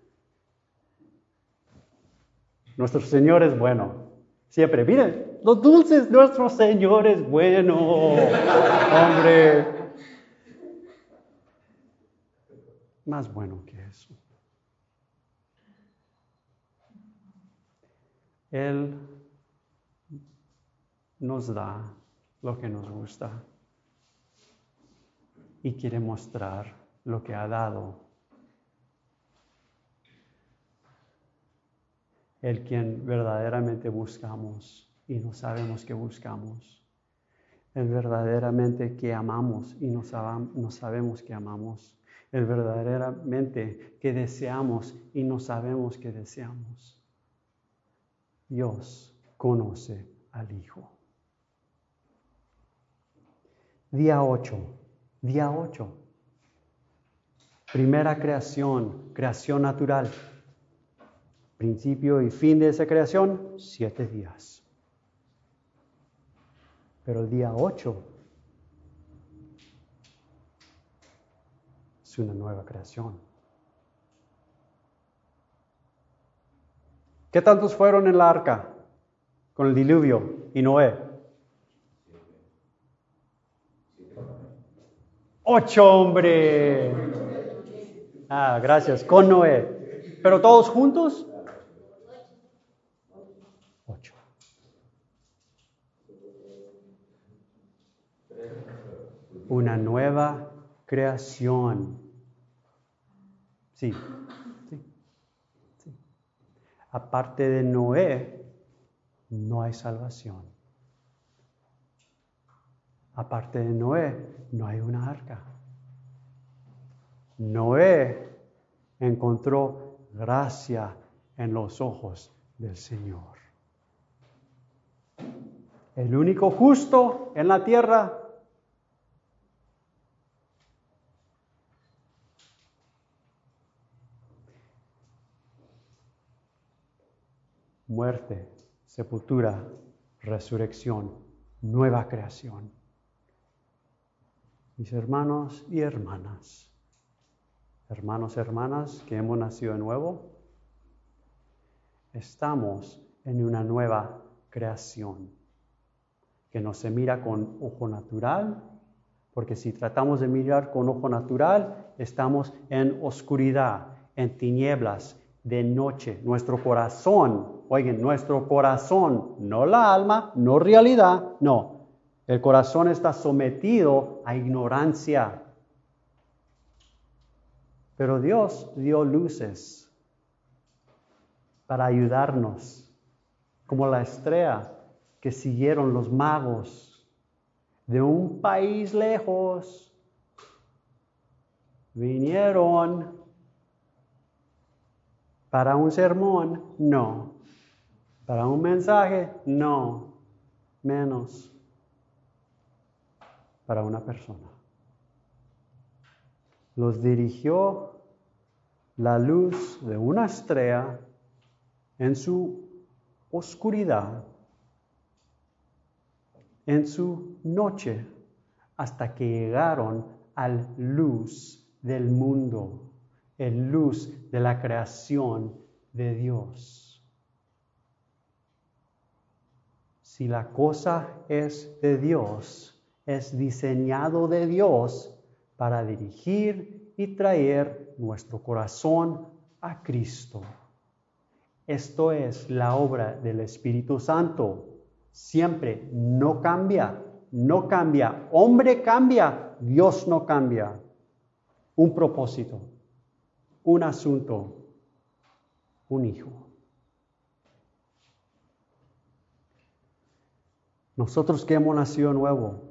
Nuestro Señor es bueno. Siempre. Miren, los dulces, nuestro Señor es bueno. Hombre. Más bueno que eso. Él nos da lo que nos gusta y quiere mostrar lo que ha dado. El quien verdaderamente buscamos y no sabemos que buscamos. El verdaderamente que amamos y no sabemos que amamos. El verdaderamente que deseamos y no sabemos que deseamos. Dios conoce al Hijo. Día 8. Día 8. Primera creación, creación natural. Principio y fin de esa creación, 7 días. Pero el día 8 es una nueva creación. ¿Qué tantos fueron en la arca con el diluvio y Noé? 8, hombre. Gracias, con Noé. ¿Pero todos juntos? 8. Una nueva creación. Sí. Aparte de Noé, no hay salvación. Aparte de Noé, no hay una arca. Noé encontró gracia en los ojos del Señor. El único justo en la tierra muerte, sepultura, resurrección, nueva creación. Mis hermanos y hermanas, hermanas que hemos nacido de nuevo, estamos en una nueva creación que no se mira con ojo natural, porque si tratamos de mirar con ojo natural, estamos en oscuridad, en tinieblas, de noche. Nuestro corazón, nuestro corazón, no la alma, no realidad, no. El corazón está sometido a ignorancia. Pero Dios dio luces para ayudarnos, como la estrella que siguieron los magos de un país lejos. Vinieron para un sermón, no. Para un mensaje, no. Menos para una persona. Los dirigió la luz de una estrella en su oscuridad, en su noche, hasta que llegaron a la luz del mundo, la luz de la creación de Dios. Si la cosa es de Dios, es diseñado de Dios para dirigir y traer nuestro corazón a Cristo. Esto es la obra del Espíritu Santo. Siempre no cambia, no cambia. Hombre cambia, Dios no cambia. Un propósito, un asunto, un hijo. Nosotros que hemos nacido nuevo,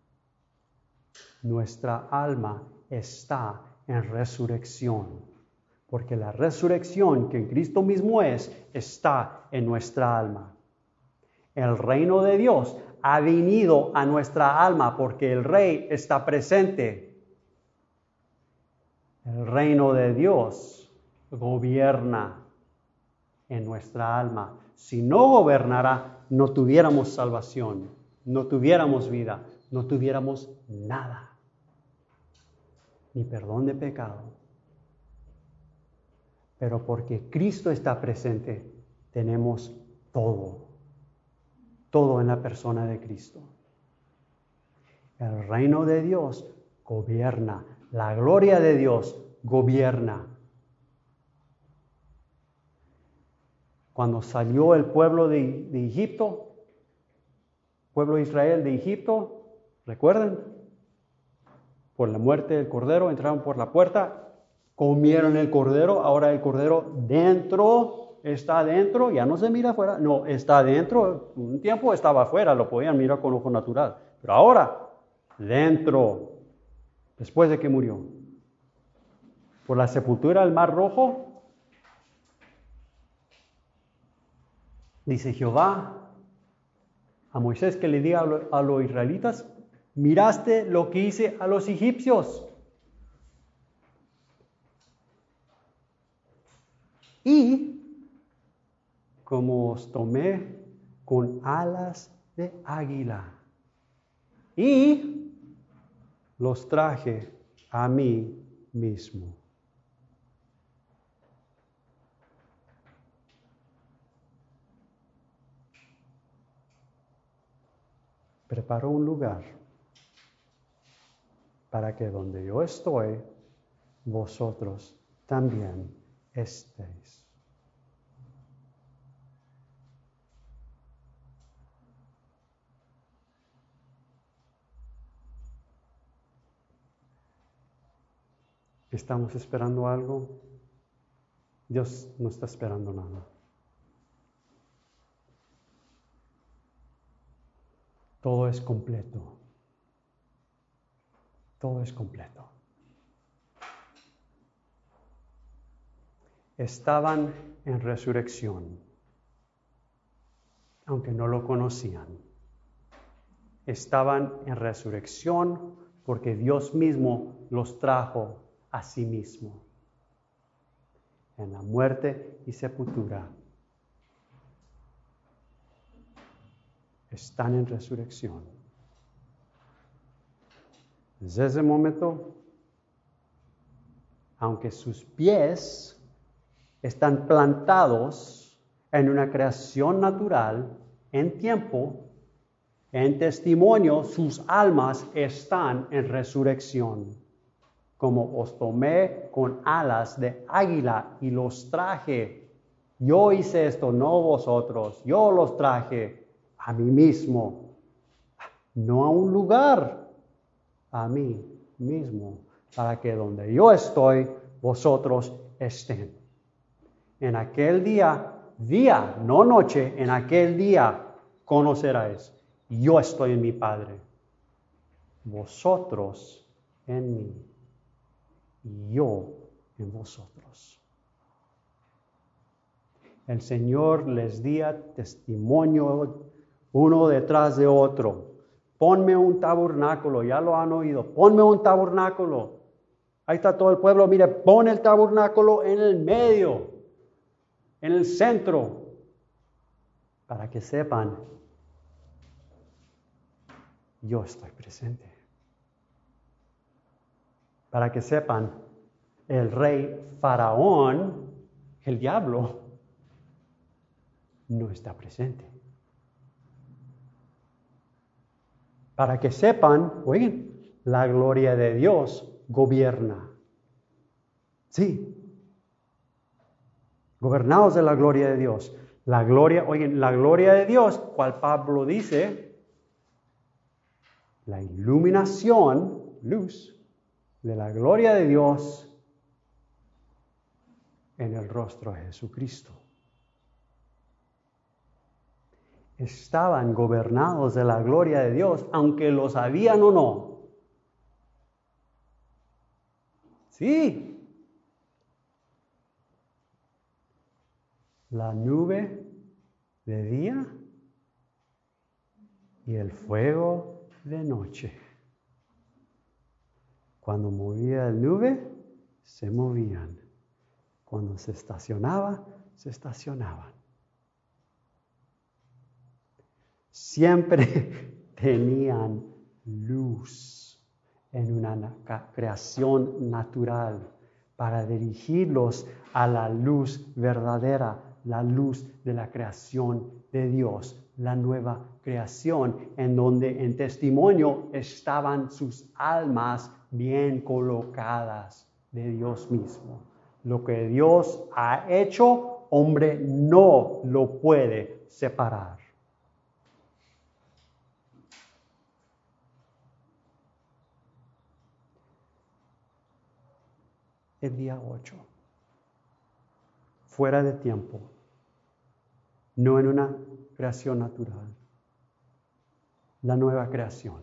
nuestra alma está en resurrección, porque la resurrección que en Cristo mismo está en nuestra alma. El reino de Dios ha venido a nuestra alma porque el Rey está presente. El reino de Dios gobierna en nuestra alma. Si no gobernara, no tuviéramos salvación, no tuviéramos vida, no tuviéramos nada. Ni perdón de pecado. Pero porque Cristo está presente, tenemos todo. Todo en la persona de Cristo. El reino de Dios gobierna. La gloria de Dios gobierna. Cuando salió el pueblo de Egipto, pueblo de Israel de Egipto, ¿recuerdan? Por la muerte del cordero, entraron por la puerta, comieron el cordero, ahora el cordero está dentro, ya no se mira afuera, no, está dentro, un tiempo estaba afuera, lo podían mirar con ojo natural, pero ahora, dentro, después de que murió. Por la sepultura del Mar Rojo, dice Jehová a Moisés que le diga a los israelitas Miraste lo que hice a los egipcios. Y como os tomé con alas de águila y los traje a mí mismo. Preparó un lugar para que donde yo estoy, vosotros también estéis. ¿Estamos esperando algo? Dios no está esperando nada. Todo es completo. Todo es completo. Estaban en resurrección, aunque no lo conocían. Estaban en resurrección porque Dios mismo los trajo a sí mismo. En la muerte y sepultura. Están en resurrección. Desde ese momento, aunque sus pies están plantados en una creación natural, en tiempo, en testimonio, sus almas están en resurrección. Como os tomé con alas de águila y los traje. Yo hice esto, no vosotros. Yo los traje a mí mismo. No a un lugar, a mí mismo. Para que donde yo estoy, vosotros estén. En aquel día, no noche, en aquel día conoceráis. Yo estoy en mi Padre. Vosotros en mí. Y yo en vosotros. El Señor les día testimonio uno detrás de otro. Ponme un tabernáculo, ya lo han oído. Ponme un tabernáculo. Ahí está todo el pueblo, mire, pon el tabernáculo en el medio, en el centro, para que sepan, yo estoy presente. Para que sepan, el rey Faraón, el diablo, no está presente. Para que sepan, oigan, la gloria de Dios gobierna. Sí. Gobernados de la gloria de Dios. La gloria, oigan, la gloria de Dios, cual Pablo dice, la iluminación, luz, de la gloria de Dios en el rostro de Jesucristo. Estaban gobernados de la gloria de Dios, aunque lo sabían o no. Sí. La nube de día y el fuego de noche. Cuando movía el nube, se movían. Cuando se estacionaba, se estacionaban. Siempre tenían luz en una creación natural para dirigirlos a la luz verdadera, la luz de la creación de Dios, la nueva creación, en donde en testimonio estaban sus almas bien colocadas de Dios mismo. Lo que Dios ha hecho, hombre no lo puede separar. El día 8, fuera de tiempo, no en una creación natural, la nueva creación.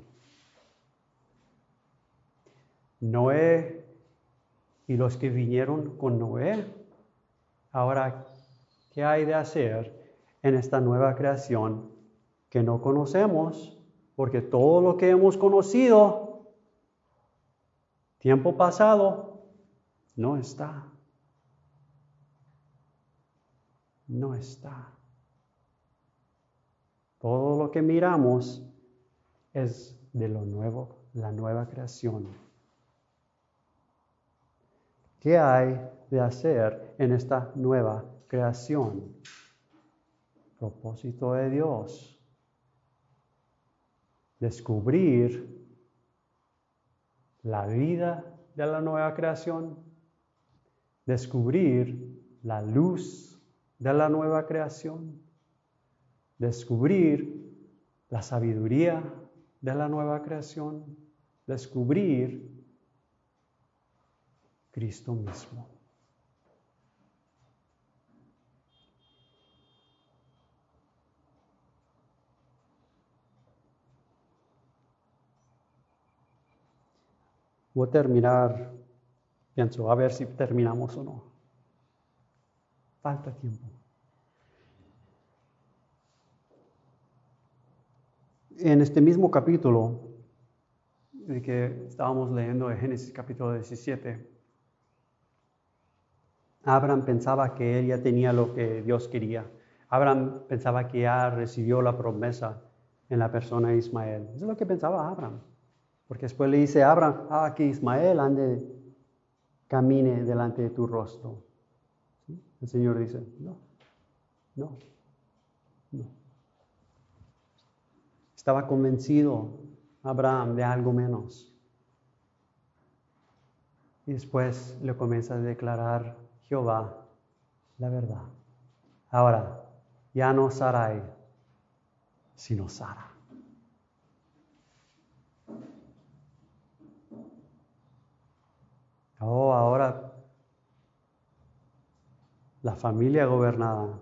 Noé y los que vinieron con Noé, ahora, ¿qué hay de hacer en esta nueva creación que no conocemos, Porque todo lo que hemos conocido, tiempo pasado, no está. No está. Todo lo que miramos es de lo nuevo, la nueva creación. ¿Qué hay de hacer en esta nueva creación? Propósito de Dios. Descubrir la vida de la nueva creación. Descubrir la luz de la nueva creación. Descubrir la sabiduría de la nueva creación. Descubrir Cristo mismo. Voy a terminar, pienso, a ver si terminamos o no. Falta tiempo. En este mismo capítulo, de que estábamos leyendo de Génesis capítulo 17, Abraham pensaba que él ya tenía lo que Dios quería. Abraham pensaba que ya recibió la promesa en la persona de Ismael. Eso es lo que pensaba Abraham. Porque después le dice a Abraham, que Ismael camine delante de tu rostro. ¿Sí? El Señor dice, no. Estaba convencido Abraham de algo menos. Y después le comienza a declarar Jehová la verdad. Ahora, ya no Sarai, sino Sara. Ahora la familia gobernada,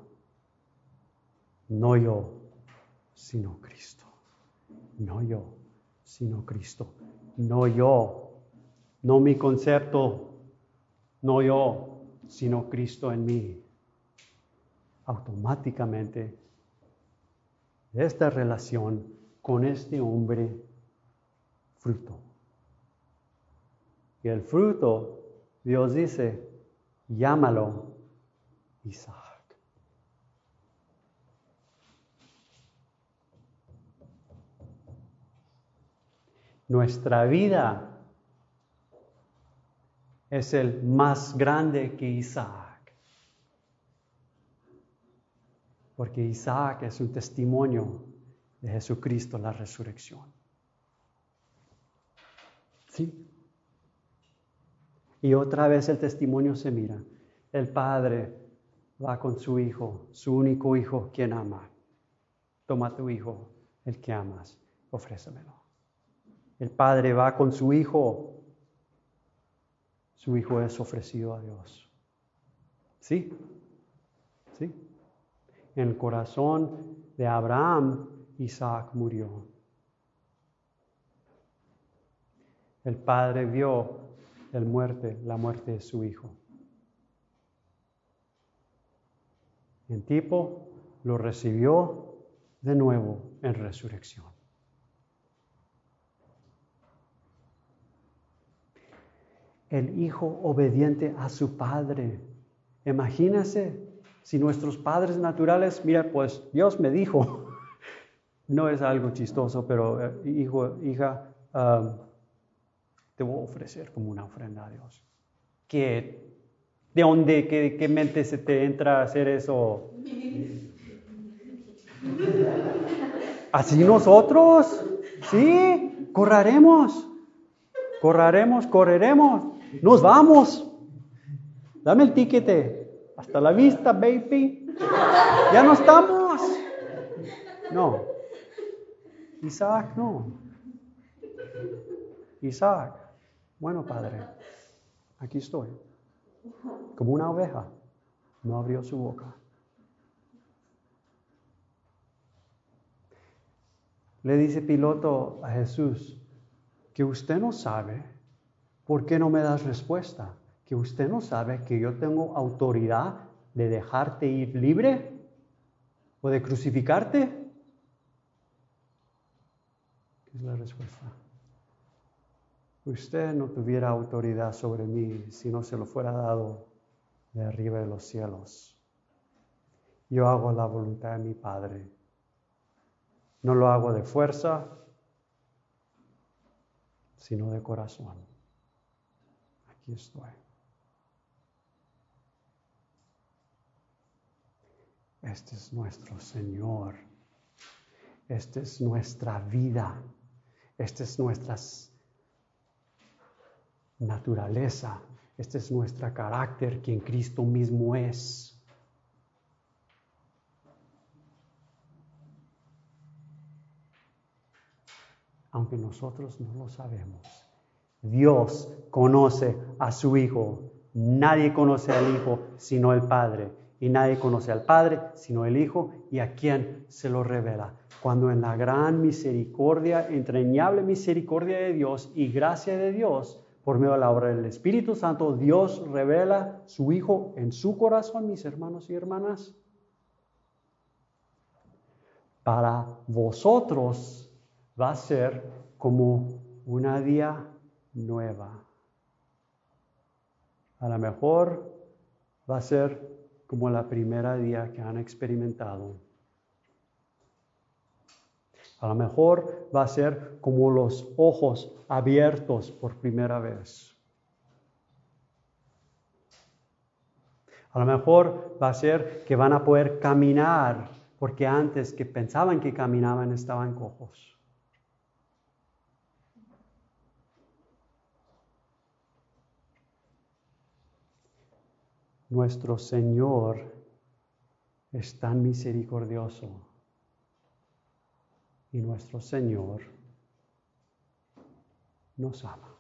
no yo, sino Cristo. No yo, sino Cristo. No yo, no mi concepto, no yo, sino Cristo en mí. Automáticamente, esta relación con este hombre, fruto. Y el fruto, Dios dice, llámalo Isaac. Nuestra vida es el más grande que Isaac. Porque Isaac es un testimonio de Jesucristo, la resurrección. ¿Sí? Y otra vez el testimonio se mira. El padre va con su hijo, su único hijo, quien ama. Toma tu hijo, el que amas, ofrécemelo. El padre va con su hijo es ofrecido a Dios. ¿Sí? ¿Sí? En el corazón de Abraham, Isaac murió. El padre vio la muerte de su hijo. El tipo lo recibió de nuevo en resurrección. El hijo obediente a su padre. Imagínense si nuestros padres naturales, mira, pues Dios me dijo, no es algo chistoso, pero hijo, hija, te voy a ofrecer como una ofrenda a Dios. ¿De dónde, qué mente se te entra a hacer eso? ¿Así nosotros? Sí, correremos, nos vamos. Dame el tiquete. Hasta la vista, baby. Ya no estamos. No. Isaac no. Isaac, bueno, padre, aquí estoy. Como una oveja, no abrió su boca. Le dice Pilato a Jesús, que usted no sabe, ¿por qué no me das respuesta? Que usted no sabe que yo tengo autoridad de dejarte ir libre o de crucificarte. ¿Qué es la respuesta? Usted no tuviera autoridad sobre mí si no se lo fuera dado de arriba de los cielos. Yo hago la voluntad de mi Padre. No lo hago de fuerza, sino de corazón. Aquí estoy. Este es nuestro Señor. Esta es nuestra vida. Esta es nuestra naturaleza. Este es nuestro carácter, quien Cristo mismo es. Aunque nosotros no lo sabemos, Dios conoce a su Hijo. Nadie conoce al Hijo sino el Padre. Y nadie conoce al Padre sino el Hijo, y a quien se lo revela. Cuando en la gran misericordia, entrañable misericordia de Dios y gracia de Dios, por medio de la obra del Espíritu Santo, Dios revela su Hijo en su corazón, mis hermanos y hermanas. Para vosotros va a ser como una día nueva. A lo mejor va a ser como la primera día que han experimentado. A lo mejor va a ser como los ojos abiertos por primera vez. A lo mejor va a ser que van a poder caminar, porque antes que pensaban que caminaban estaban cojos. Nuestro Señor es tan misericordioso y nuestro Señor nos ama.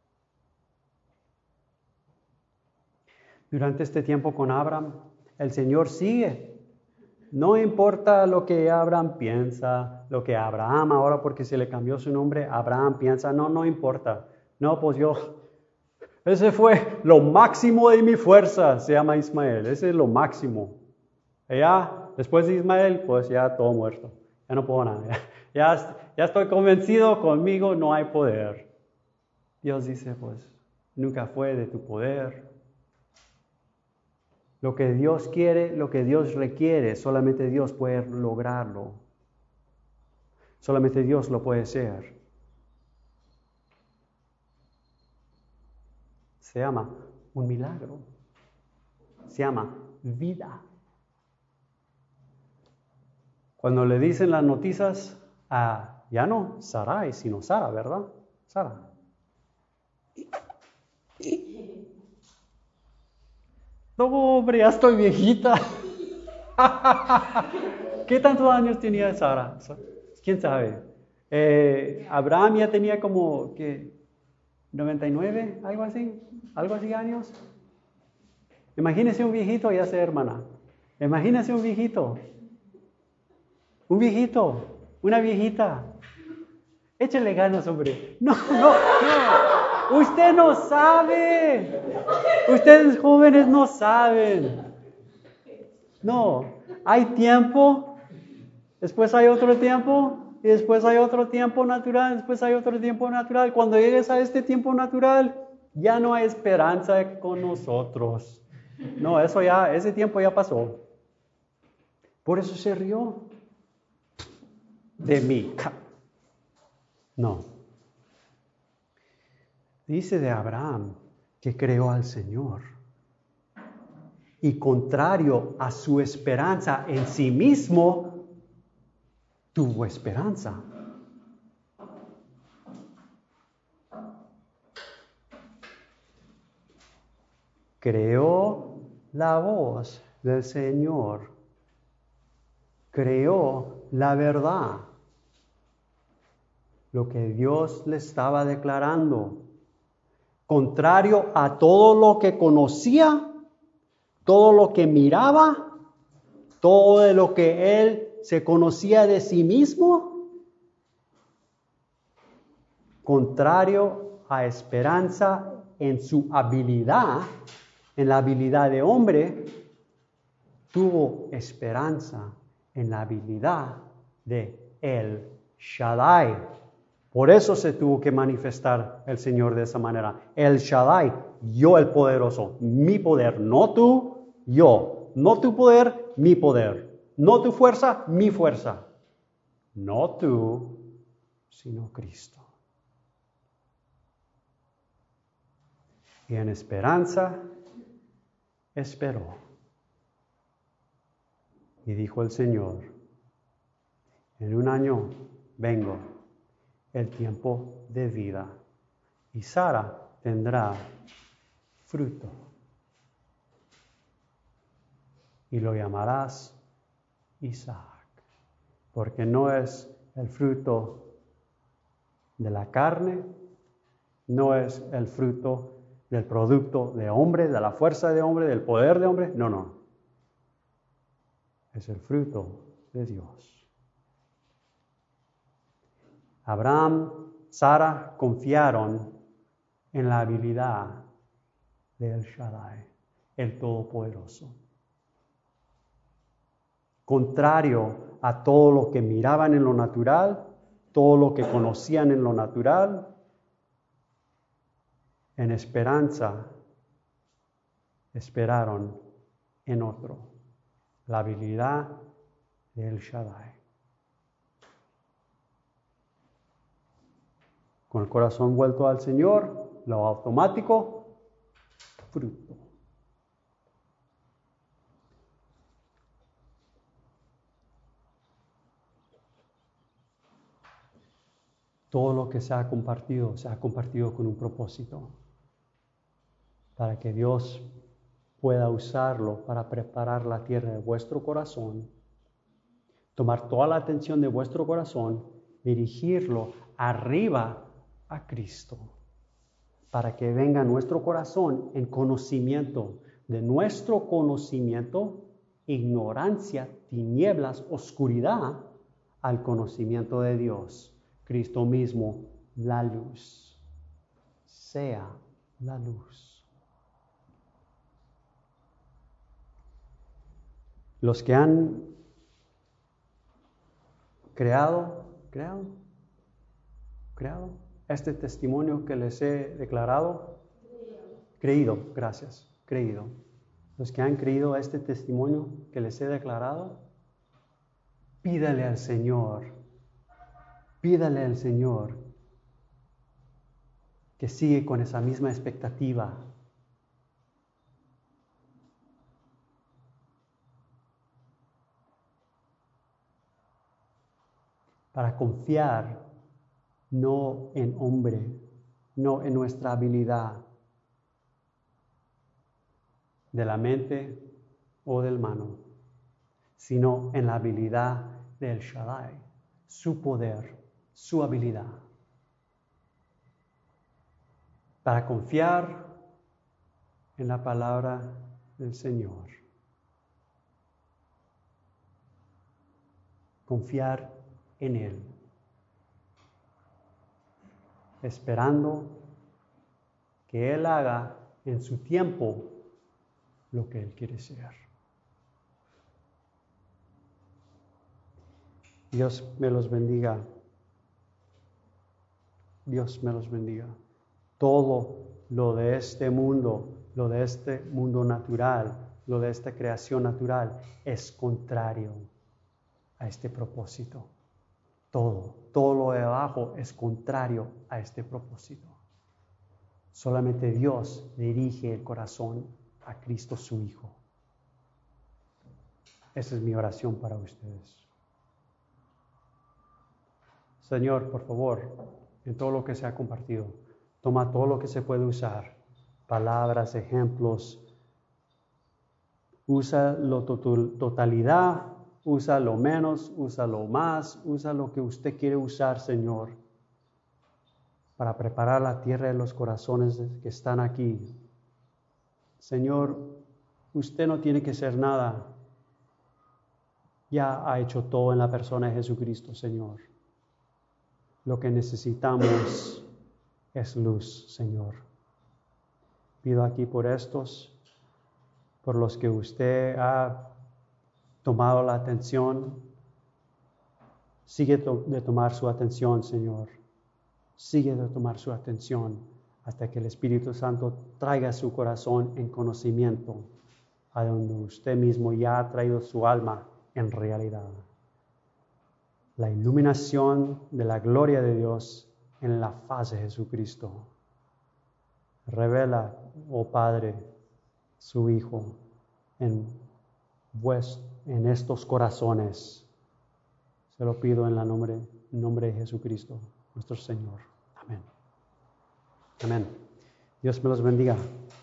Durante este tiempo con Abraham, el Señor sigue. No importa lo que Abraham piensa, lo que Abraham ahora porque se le cambió su nombre, Abraham piensa, no importa. No, pues ese fue lo máximo de mi fuerza, se llama Ismael, ese es lo máximo. Ya, después de Ismael, pues ya todo muerto, ya no puedo nada, ya estoy convencido, conmigo no hay poder. Dios dice, pues, nunca fue de tu poder. Lo que Dios quiere, lo que Dios requiere, solamente Dios puede lograrlo. Solamente Dios lo puede hacer. Se llama un milagro. Se llama vida. Cuando le dicen las noticias, ya no Sarai, sino Sara, ¿verdad? Sara. No, hombre, ya estoy viejita. ¿Qué tantos años tenía Sara? ¿Quién sabe? Abraham ya tenía como, ¿qué? 99, algo así años. Imagínese un viejito, ya sé, hermana. Imagínese un viejito, una viejita. Échale ganas, hombre. No. Usted no sabe. Ustedes jóvenes no saben. No, hay tiempo, después hay otro tiempo, y después hay otro tiempo natural, después hay otro tiempo natural. Cuando llegues a este tiempo natural, ya no hay esperanza con nosotros. No, ese tiempo ya pasó. Por eso se rió de mí. No. Dice de Abraham que creó al Señor. Y contrario a su esperanza en sí mismo, tuvo esperanza. Creó la voz del Señor. Creó la verdad. Lo que Dios le estaba declarando. Contrario a todo lo que conocía, todo lo que miraba, todo lo que él se conocía de sí mismo, contrario a esperanza en su habilidad, en la habilidad de hombre, tuvo esperanza en la habilidad de El Shaddai, Por eso se tuvo que manifestar el Señor de esa manera. El Shaddai, yo el poderoso, mi poder, no tú, yo. No tu poder, mi poder. No tu fuerza, mi fuerza. No tú, sino Cristo. Y en esperanza esperó. Y dijo el Señor, en 1 año vengo el tiempo de vida y Sara tendrá fruto. Y lo llamarás Isaac, porque no es el fruto de la carne, no es el fruto del producto de hombre, de la fuerza de hombre, del poder de hombre, no. Es el fruto de Dios. Abraham, Sara confiaron en la habilidad de El Shaddai, el Todopoderoso. Contrario a todo lo que miraban en lo natural, todo lo que conocían en lo natural, en esperanza esperaron en otro, la habilidad de El Shaddai. Con el corazón vuelto al Señor, lo automático, fruto. Todo lo que se ha compartido con un propósito, para que Dios pueda usarlo para preparar la tierra de vuestro corazón, tomar toda la atención de vuestro corazón, dirigirlo arriba a Cristo, para que venga nuestro corazón en conocimiento de nuestro conocimiento, ignorancia, tinieblas, oscuridad, al conocimiento de Dios. Cristo mismo, la luz. Sea la luz. Los que han creado este testimonio que les he declarado, creído. Los que han creído este testimonio que les he declarado, pídale al Señor que sigue con esa misma expectativa. Para confiar no en hombre, no en nuestra habilidad de la mente o del mano, sino en la habilidad del Shaddai, su poder, su habilidad. Para confiar en la palabra del Señor. Confiar en Él. Esperando que Él haga en su tiempo lo que Él quiere hacer. Dios me los bendiga. Dios me los bendiga. Todo lo de este mundo natural, lo de esta creación natural, es contrario a este propósito. Todo lo de abajo es contrario a este propósito. Solamente Dios dirige el corazón a Cristo su Hijo. Esa es mi oración para ustedes. Señor, por favor, en todo lo que se ha compartido, toma todo lo que se puede usar, palabras, ejemplos, usa la totalidad, usa lo menos, usa lo más, usa lo que usted quiere usar, Señor, para preparar la tierra de los corazones que están aquí. Señor, usted no tiene que hacer nada. Ya ha hecho todo en la persona de Jesucristo, Señor. Lo que necesitamos es luz, Señor. Pido aquí por estos, por los que usted ha tomado la atención. Sigue de tomar su atención, Señor. Sigue de tomar su atención hasta que el Espíritu Santo traiga su corazón en conocimiento a donde usted mismo ya ha traído su alma en realidad. La iluminación de la gloria de Dios en la faz de Jesucristo. Revela, oh Padre, su Hijo en estos corazones. Se lo pido en el nombre de Jesucristo, nuestro Señor. Amén. Amén. Dios me los bendiga.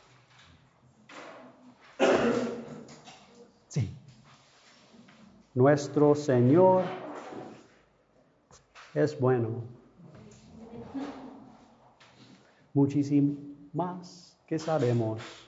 Sí. Nuestro Señor es bueno. Muchísimo más que sabemos.